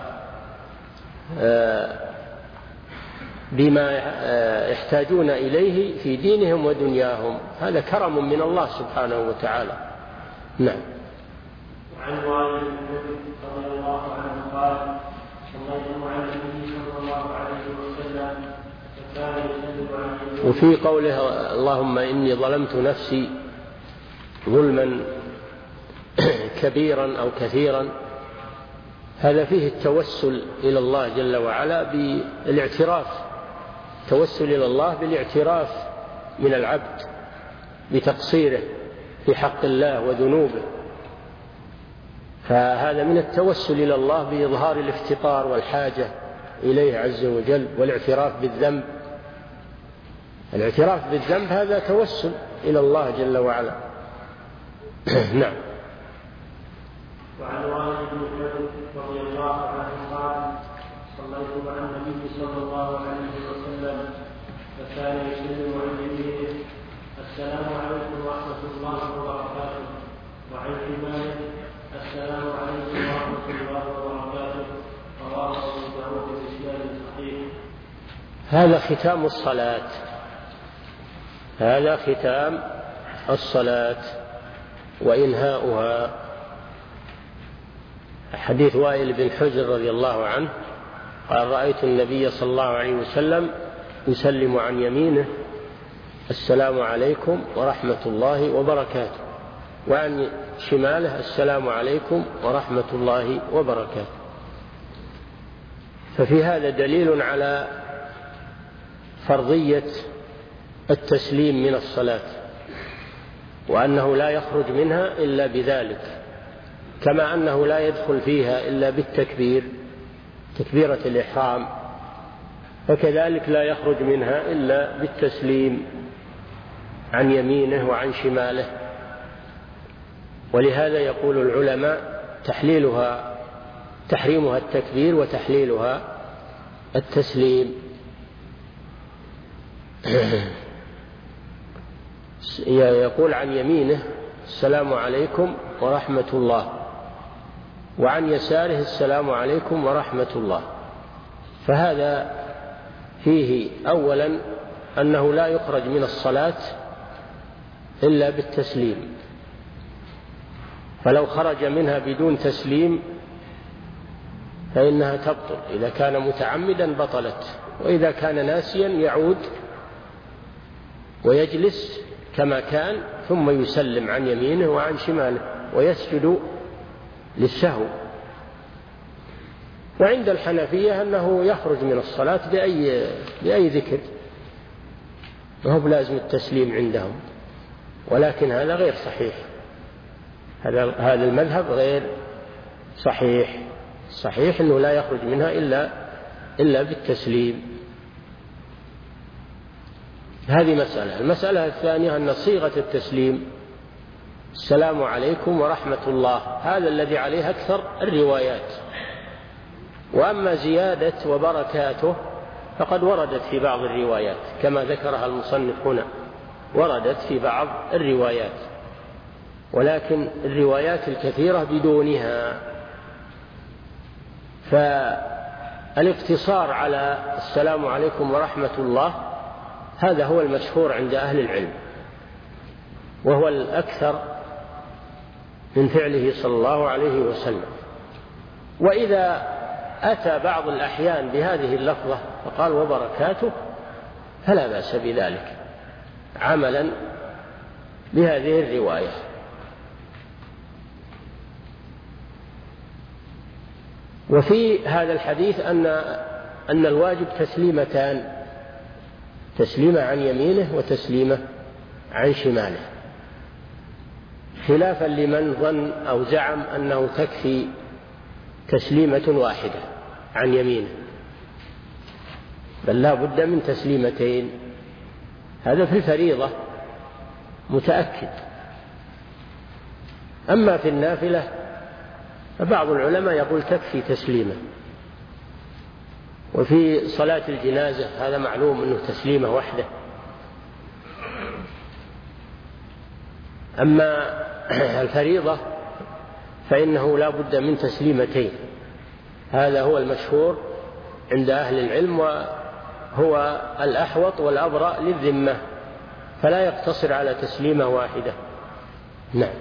بما يحتاجون إليه في دينهم ودنياهم. هذا كرم من الله سبحانه وتعالى. نعم. وعن وائل بن حجر رضي الله عنه قال: صليت مع النبي صلى الله عليه وسلم فكان يسلم عليه. وفي قوله: اللهم إني ظلمت نفسي ظلما كبيرا أو كثيرا، هذا فيه التوسل إلى الله جل وعلا بالاعتراف، التوسل إلى الله بالاعتراف من العبد بتقصيره في حق الله وذنوبه، فهذا من التوسل إلى الله بإظهار الافتقار والحاجة إليه عز وجل، والاعتراف بالذنب. الاعتراف بالذنب هذا توسل إلى الله جل وعلا. نعم. وعن وائل بن حجر رضي الله عنه قال: صليت مع النبي صلى الله عليه وسلم فكان يسلم عن يمينه: السلام عليكم ورحمة الله وبركاته، وعن شماله: السلام عليكم ورحمة الله وبركاته. رواه أبو داود بإسناد صحيح. هذا ختام الصلاة، هذا ختام الصلاة وإنهاؤها. حديث وائل بن حجر رضي الله عنه قال: رأيت النبي صلى الله عليه وسلم يسلم عن يمينه: السلام عليكم ورحمة الله وبركاته، وعن شماله: السلام عليكم ورحمة الله وبركاته. ففي هذا دليل على فرضية التسليم من الصلاة، وأنه لا يخرج منها إلا بذلك، كما أنه لا يدخل فيها إلا بالتكبير، تكبيرة الإحرام، فكذلك لا يخرج منها إلا بالتسليم عن يمينه وعن شماله. ولهذا يقول العلماء: تحريمها التكبير وتحليلها التسليم يقول عن يمينه السلام عليكم ورحمة الله، وعن يساره السلام عليكم ورحمة الله. فهذا فيه أولا أنه لا يخرج من الصلاة إلا بالتسليم، فلو خرج منها بدون تسليم فإنها تبطل، إذا كان متعمدا بطلت، وإذا كان ناسيا يعود ويجلس كما كان ثم يسلم عن يمينه وعن شماله ويسجد للسهو. وعند الحنفية أنه يخرج من الصلاة بأي ذكر، وهو بلازم التسليم عندهم، ولكن هذا غير صحيح، هذا المذهب غير صحيح. صحيح أنه لا يخرج منها إلا بالتسليم. هذه مسألة. المسألة الثانية أن صيغة التسليم السلام عليكم ورحمة الله، هذا الذي عليه أكثر الروايات. وأما زيادة وبركاته فقد وردت في بعض الروايات كما ذكرها المصنف هنا، وردت في بعض الروايات، ولكن الروايات الكثيرة بدونها. فالاقتصار على السلام عليكم ورحمة الله هذا هو المشهور عند أهل العلم، وهو الأكثر من فعله صلى الله عليه وسلم. وإذا أتى بعض الأحيان بهذه اللفظة فقال وبركاته فلا بأس بذلك عملا بهذه الرواية. وفي هذا الحديث أن الواجب تسليمتان، تسليمة عن يمينه وتسليمة عن شماله، خلافا لمن ظن أو زعم أنه تكفي تسليمة واحدة عن يمينه، بل لا بد من تسليمتين. هذا في الفريضة متأكد. أما في النافلة فبعض العلماء يقول تكفي تسليمة. وفي صلاة الجنازة هذا معلوم أنه تسليمة واحدة. أما الفريضة فإنه لا بد من تسليمتين، هذا هو المشهور عند أهل العلم، وهو الأحوط والأبرأ للذمة، فلا يقتصر على تسليمة واحدة. نعم.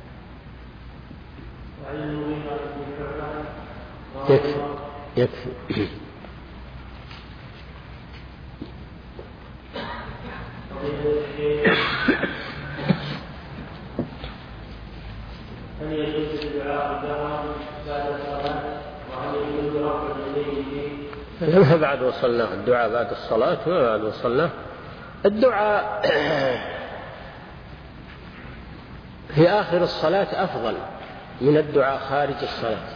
يكفي. هل يجوز الدعاء بعد الصلاة؟ وهل يجوز رفع اليدين؟ ما بعد وصلنا الدعاء بعد الصلاة، ما بعد وصلنا الدعاء في آخر الصلاة أفضل من الدعاء خارج الصلاة.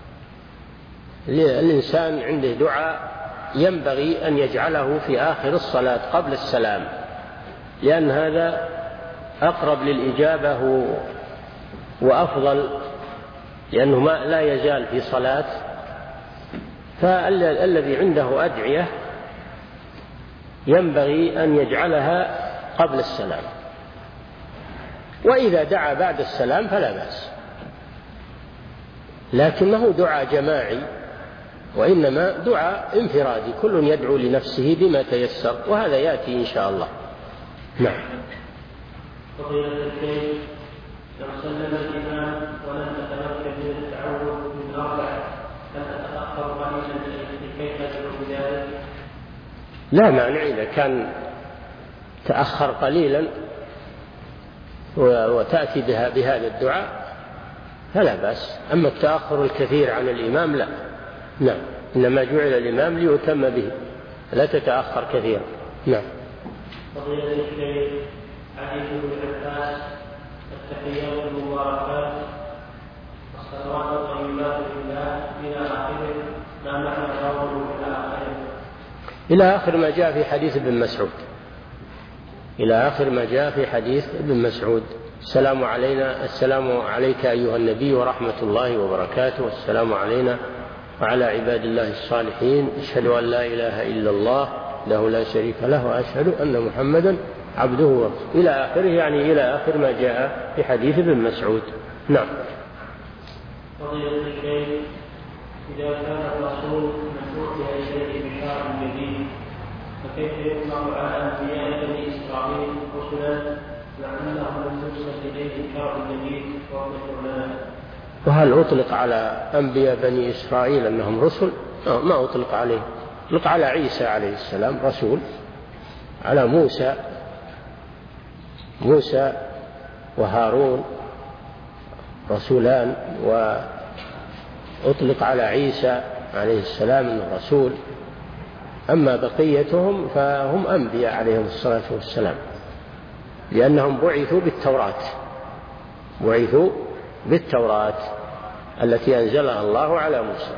الإنسان عنده دعاء ينبغي أن يجعله في آخر الصلاة قبل السلام، لأن هذا أقرب للإجابة وأفضل، لأنه لا يزال في صلاة. فالذي عنده أدعية ينبغي أن يجعلها قبل السلام، وإذا دعا بعد السلام فلا بأس، لكنه دعاء جماعي، وإنما دعاء انفرادي، كل يدعو لنفسه بما تيسر، وهذا يأتي إن شاء الله. نعم. فضيلة الشيخ، لو سلم الإمام ولم تتمكن من التعوذ من أربع هل تتأخر قليلا لكي تدعو بذلك؟ لا مانع، إذا كان تأخر قليلا وتأتي بهذا الدعاء فلا بأس. أما التأخر الكثير عن الإمام لا. نعم، إنما جعل الإمام ليتم به، لا تتأخر كثيرا. نعم. فضيلة الشيخ، حديث ابن عباس التحيات المباركات والصلوات الطيبات لله إلى آخره، ما معنى قوله إلى آخره؟ إلى آخر ما جاء في حديث ابن مسعود، إلى آخر ما جاء في حديث ابن مسعود: السلام علينا، السلام عليك أيها النبي ورحمة الله وبركاته، والسلام علينا وعلى عباد الله الصالحين أشهد أن لا إله إلا الله له لا شريك له وأشهد أن محمدا عبده ورسوله إلى آخره، يعني إلى آخر ما جاء في حديث ابن مسعود. نعم. فضيلة الشيخ، إذا كان الرسول مسؤول إليه بشار جديد فكيف يطلق على أنبياء بني إسرائيل رسلا لعلهم لم يرسل إليه بشار جديد وقت؟ وهل أطلق على أنبياء بني إسرائيل أنهم رسل؟ ما أطلق عليه. أطلق على عيسى عليه السلام رسول، على موسى وهارون رسولان، وأطلق على عيسى عليه السلام أنه رسول. أما بقيتهم فهم أنبياء عليهم الصلاة والسلام، لأنهم بعثوا بالتوراة التي أنزلها الله على موسى.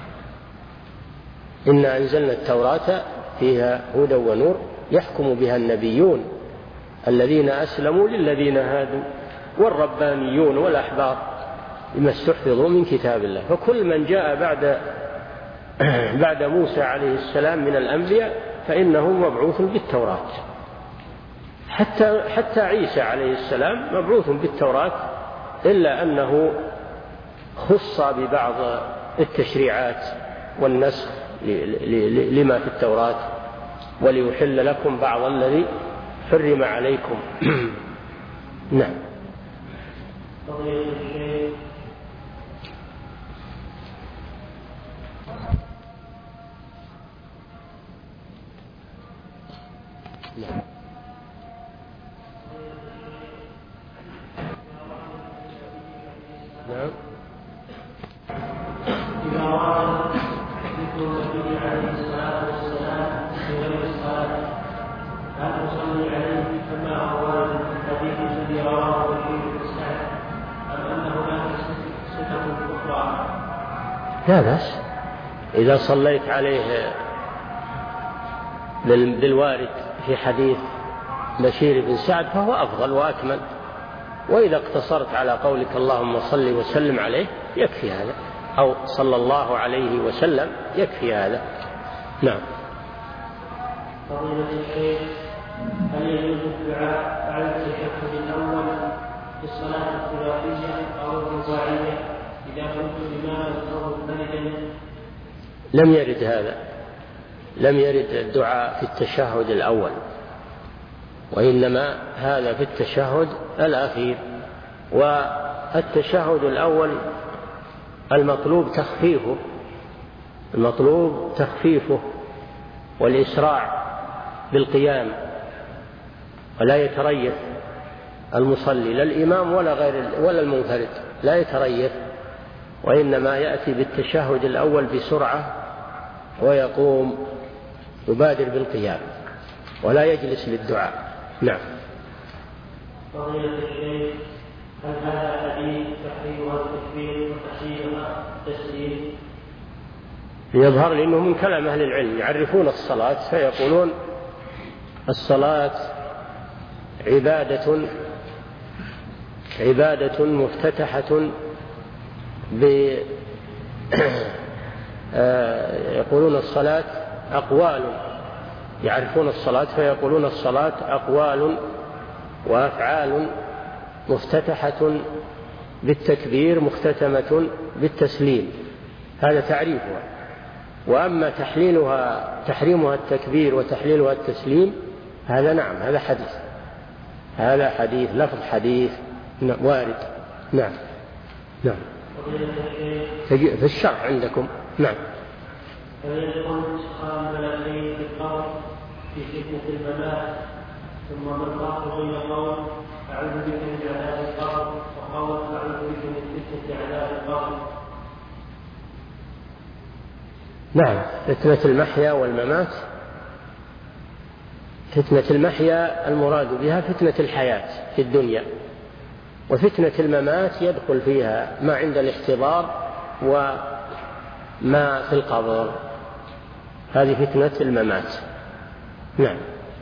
إنا أنزلنا التوراة فيها هدى ونور يحكم بها النبيون الذين أسلموا للذين هادوا والربانيون والأحبار بما استحفظوا من كتاب الله. فكل من جاء بعد موسى عليه السلام من الأنبياء فإنه مبعوث بالتوراة. حتى عيسى عليه السلام مبعوث بالتوراة، إلا أنه خص ببعض التشريعات والنسخ لما في التوراة وليحل لكم بعض الذي حرم عليكم. نعم. نعم. نعم. إذا رأى ذكر النبي عليه الصلاة والسلام في غير الصلاة هل تصلي عليه كما هو ورد في الحديث الذي رواه بشير بن سعد أم أن هناك صفة أخرى؟ لا بأس إذا صليت عليه بالوارد في حديث بشير بن سعد فهو أفضل وأكمل، وإذا اقتصرت على قولك اللهم صل وسلم عليه يكفي هذا، أو صلى الله عليه وسلم يكفي هذا. نعم. فضيلة الشيخ، هل يجوز الدعاء بعد التشهد الأول في الصلاة الثلاثية أو الرباعية إذا كنت إماما أو منفردا؟ لم يرد هذا، لم يرد الدعاء في التشهد الأول، وإنما هذا في التشهد الأخير. والتشهد الأول المطلوب تخفيفه والإسراع بالقيام، ولا يتريث المصلي لا الإمام ولا المنفرد، لا يتريث، وإنما يأتي بالتشهد الأول بسرعة ويقوم يبادر بالقيام ولا يجلس للدعاء. نعم. فضيلة الشيخ، هل هذا حديث تحريمها التكبير وتحسينها التسليم؟ يظهر لي أنه من كلام أهل العلم يعرفون الصلاة فيقولون الصلاة عبادة مفتتحة يقولون الصلاة أقوال، يعرفون الصلاة فيقولون الصلاة أقوال وأفعال مفتتحة بالتكبير مختتمة بالتسليم، هذا تعريفها. وأما تحريمها التكبير وتحليلها التسليم هذا نعم، هذا حديث لفظ حديث وارد. نعم. نعم. في الشرح عندكم. نعم. فيدخل استقام الملكين في القول في فتنة الممات، ثم من الفرق بين قول أعوذ بك من عذاب القبر وقول أعوذ بك من فتنة عذاب القبر؟ نعم. فتنة المحيا والممات، فتنة المحيا المراد بها فتنة الحياة في الدنيا، وفتنة الممات يدخل فيها ما عند الاحتضار وما في القبر، هذه فتنة الممات. نعم.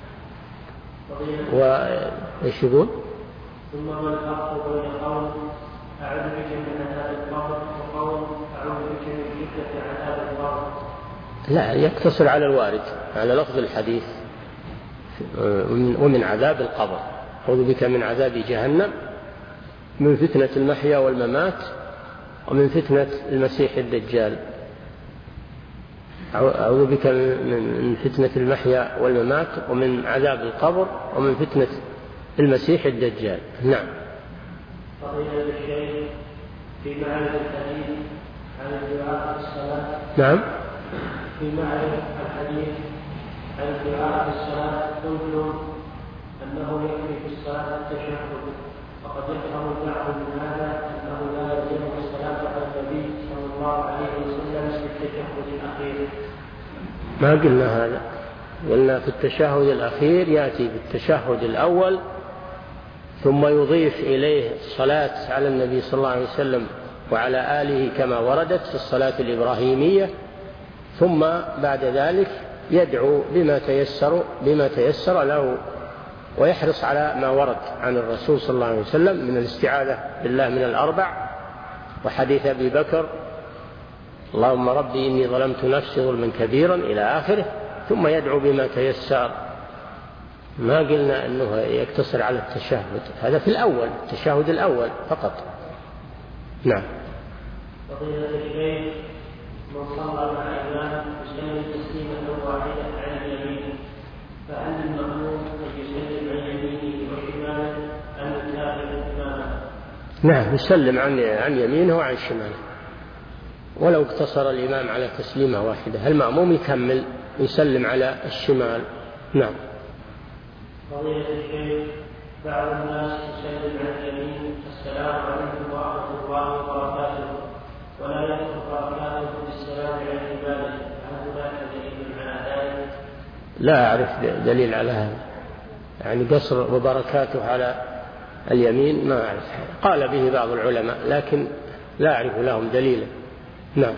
وإيش يقول؟ ثم ما الفرق بين قول أعوذ بك من عذاب القبر وقول أعوذ بك من فتنة عذاب القبر. لا، يقتصر على الوارد على لفظ الحديث ومن عذاب القبر. أعوذ بك من عذاب جهنم، من فتنة المحيا والممات، ومن فتنة المسيح الدجال. أعوذ بك من فتنة المحيا والممات، ومن عذاب القبر، ومن فتنة المسيح الدجال. نعم. فضيلة الشيخ، في معرفة الحديث عن الدعاء في الصلاة. نعم. في معرفة الحديث عن الدعاء في الصلاة قلتم أنه يكفي في الصلاة التشهد، وقد يفهم البعض من هذا أنه لا يلزم الصلاة على النبي صلى الله عليه وسلم في التشهد الأخير. ما قلنا هذا، قلنا في التشهد الأخير يأتي بالتشهد الأول ثم يضيف إليه الصلاة على النبي صلى الله عليه وسلم وعلى آله كما وردت في الصلاة الإبراهيمية، ثم بعد ذلك يدعو بما تيسر له، ويحرص على ما ورد عن الرسول صلى الله عليه وسلم من الاستعاذة بالله من الأربع، وحديث أبي بكر اللهم ربي إني ظلمت نفسي ظلما كبيرا إلى آخره، ثم يدعو بما تيسر. ما قلنا أنه يقتصر على التشهد، هذا في الأول، التشهد الأول فقط. نعم. فضيلة الشيخ، من صلى مع إمام يسلم تسليمة واحدة عن اليمين، فهل المأموم أن يسلم عن يمينه وشماله أم يتابع إمامه؟ نعم، يسلم عن يمينه وعن شماله، ولو اقتصر الإمام على تسليمة واحدة المأموم يكمل يسلم على الشمال. نعم. فضيلة الشيخ، بعض الناس يسلم عن اليمين السلام عليكم ورحمة الله وبركاته، ولا يذكر بركاته بالسلام عن عباده، هل هناك دليل على ذلك؟ لا أعرف دليل على هذا، يعني قصر وبركاته على اليمين ما أعرف. قال به بعض العلماء لكن لا أعرف لهم دليلا. نعم.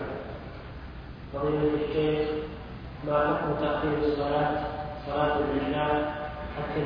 فضيلة الشيخ، ما حكم تأخير صلاة العشاء حتى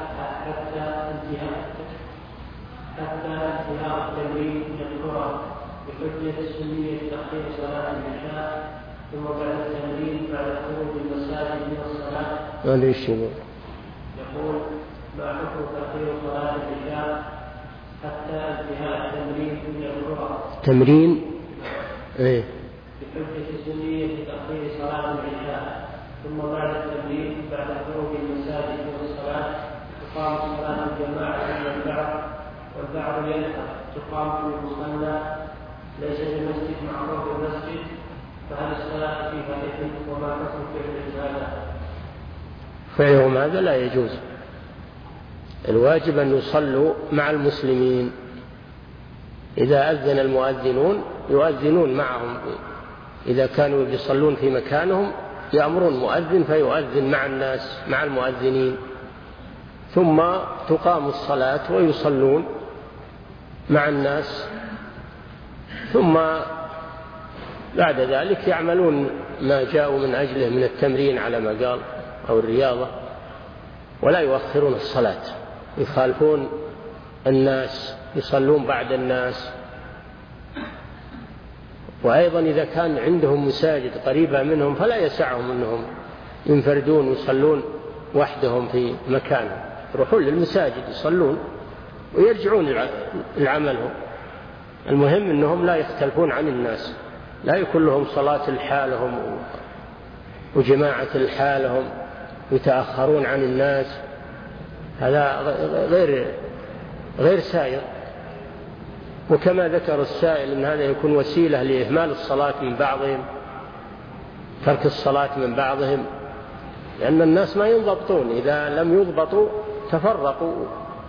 انتهاء التمرين يذكرها بحجة سنية تأخير صلاة العشاء، ثم بعد التمرين بعد خروج المساجد من الصلاة؟ هذا ايش يقول؟ يقول ما حكم تأخير صلاة العشاء حتى انتهاء التمرين يذكرها تمرين ايه بحجة سنية تأخير صلاة العشاء، ثم بعد التمرين بعد خروج المساجد من الصلاة تقام صلاة الجماعة عند البعض، والبعض يذهب تقام في المصلى ليس بمسجد معروف المسجد، فهل الصلاة فيها إثم وما حكم فعل هذا؟ فعلهم هذا لا يجوز. الواجب أن يصلوا مع المسلمين، إذا أذن المؤذنون يؤذنون معهم، إذا كانوا يصلون في مكانهم يأمرون مؤذن فيؤذن مع الناس مع المؤذنين، ثم تقام الصلاة ويصلون مع الناس، ثم بعد ذلك يعملون ما جاءوا من أجله من التمرين على ما قال أو الرياضة، ولا يؤخرون الصلاة، يخالفون الناس يصلون بعد الناس. وأيضا إذا كان عندهم مساجد قريبة منهم فلا يسعهم أنهم ينفردون ويصلون وحدهم في مكانهم، يروحون للمساجد يصلون ويرجعون لعملهم. المهم أنهم لا يختلفون عن الناس، لا يكون لهم صلاة لحالهم وجماعة لحالهم يتأخرون عن الناس، هذا غير سائر. وكما ذكر السائل أن هذا يكون وسيلة لإهمال الصلاة من بعضهم، ترك الصلاة من بعضهم، لأن الناس ما ينضبطون، إذا لم يضبطوا تفرقوا.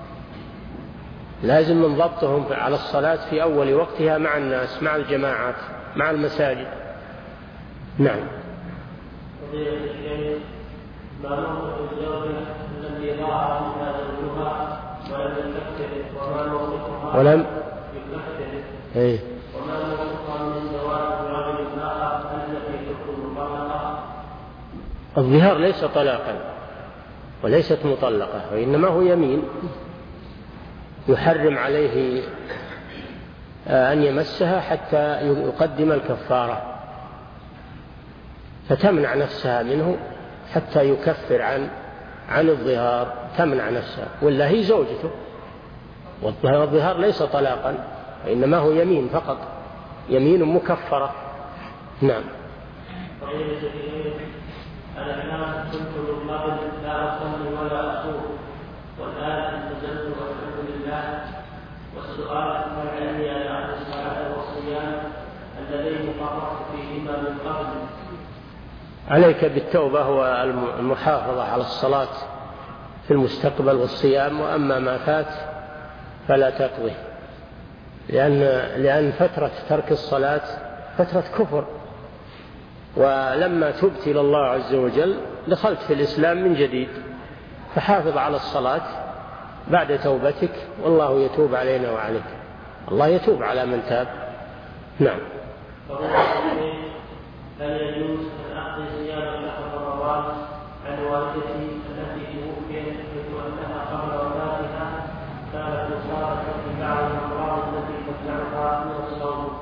لازم من ضبطهم على الصلاة في أول وقتها مع الناس مع الجماعات مع المساجد. نعم. فضيلة الشيخ، ما موقف الزوجة الذي ضاع منها زوجها ولم يكفر، وما موقفها ولم يكفر، وما موقفها من الزواج برجل آخر؟ هل التي تكون مطلقة؟ الظهار ليس طلاقا وليست مطلقة، وإنما هو يمين يحرم عليه أن يمسها حتى يقدم الكفارة، فتمنع نفسها منه حتى يكفر عن الظهار، تمنع نفسها، ولا هي زوجته. والظهار ليس طلاقا، وإنما هو يمين فقط، يمين مكفرة. نعم. أنا كنت من قبل لا أصلي ولا أصوم، والآن التزمت والحمد لله. والسؤال هل علي عن الصلاة والصيام اللذين فرطت فيهما من قبل؟ عليك بالتوبة والمحافظة على الصلاة في المستقبل والصيام، وأما ما فات فلا تقضي، لأن فترة ترك الصلاة فترة كفر، ولما تبت إلى الله عز وجل دخلت في الإسلام من جديد، فحافظ على الصلاة بعد توبتك، والله يتوب علينا وعليك، الله يتوب على من تاب. نعم. هل يجوز أن أقضي صيام شهر رمضان عن والدتي التي توفيت حيث أنها قبل وفاتها كانت مصابة ببعض الأمراض التي تمنعها من الصوم؟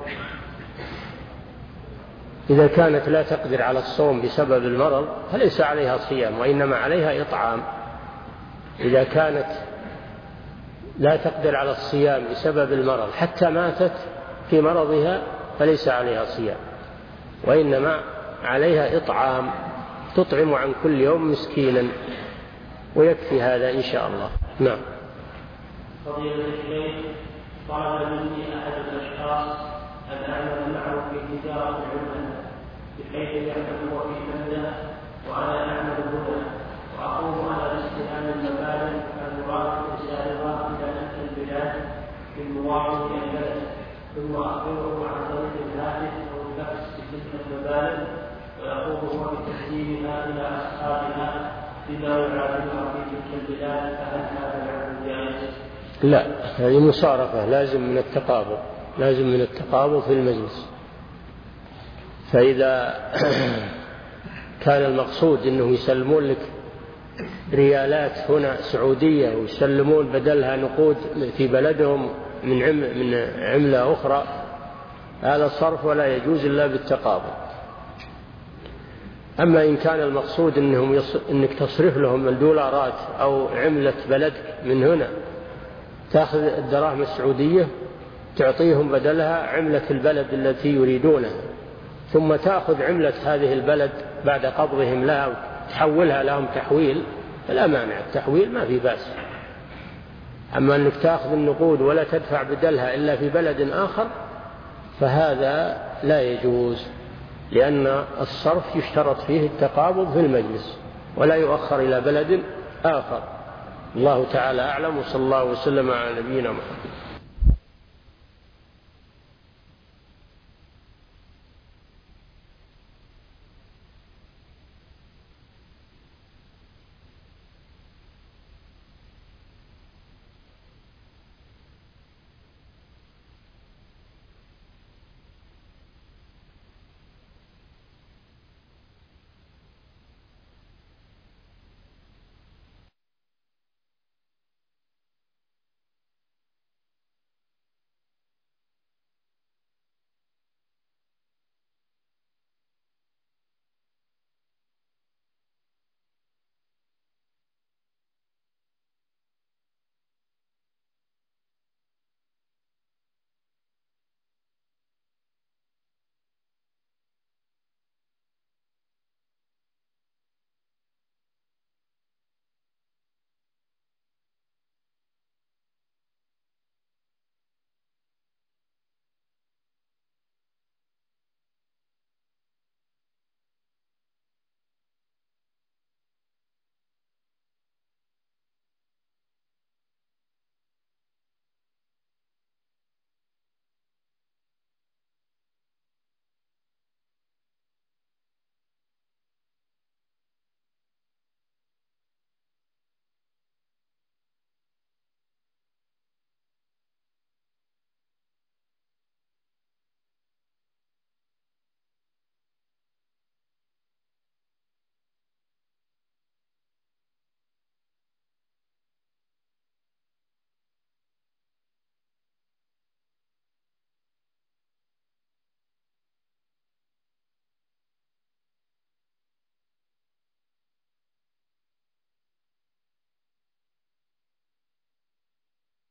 إذا كانت لا تقدر على الصوم بسبب المرض فليس عليها صيام، وإنما عليها إطعام. إذا كانت لا تقدر على الصيام بسبب المرض حتى ماتت في مرضها فليس عليها صيام، وإنما عليها إطعام، تطعم عن كل يوم مسكينا، ويكفي هذا إن شاء الله. نعم. فضيلة الشيخ، طلب مني أحد الأشخاص أن أعمل معه في تجارة العملة، بحيث يعمل هو في بلده وأنا أعمل هنا، وأقوم على استلام المبالغ المراد بسعرها إلى تلك البلاد في المواطن البلد، ثم أخبره عن طريق الهاتف أو الفاكس بتلك المبالغ، ويقوم هو بتسليمها إلى أصحابها بما يعادلها في تلك البلاد. فهل هذا العمل جائز؟ لا، هذه مصارفة، لازم من التقابض، لازم من التقابض في المجلس. فإذا كان المقصود أنه يسلمون لك ريالات هنا سعودية ويسلمون بدلها نقود في بلدهم من عملة أخرى، هذا الصرف ولا يجوز إلا بالتقابض. أما إن كان المقصود أنك تصرف لهم الدولارات أو عملة بلدك من هنا، تأخذ الدراهم السعودية تعطيهم بدلها عملة البلد التي يريدونها، ثم تأخذ عملة هذه البلد بعد قبضهم لها وتحولها لهم تحويل، فلا مانع، التحويل ما في بأس. أما أنك تأخذ النقود ولا تدفع بدلها إلا في بلد آخر فهذا لا يجوز، لأن الصرف يشترط فيه التقابض في المجلس ولا يؤخر إلى بلد آخر. الله تعالى أعلم، وصلى الله وسلم على نبينا محمد.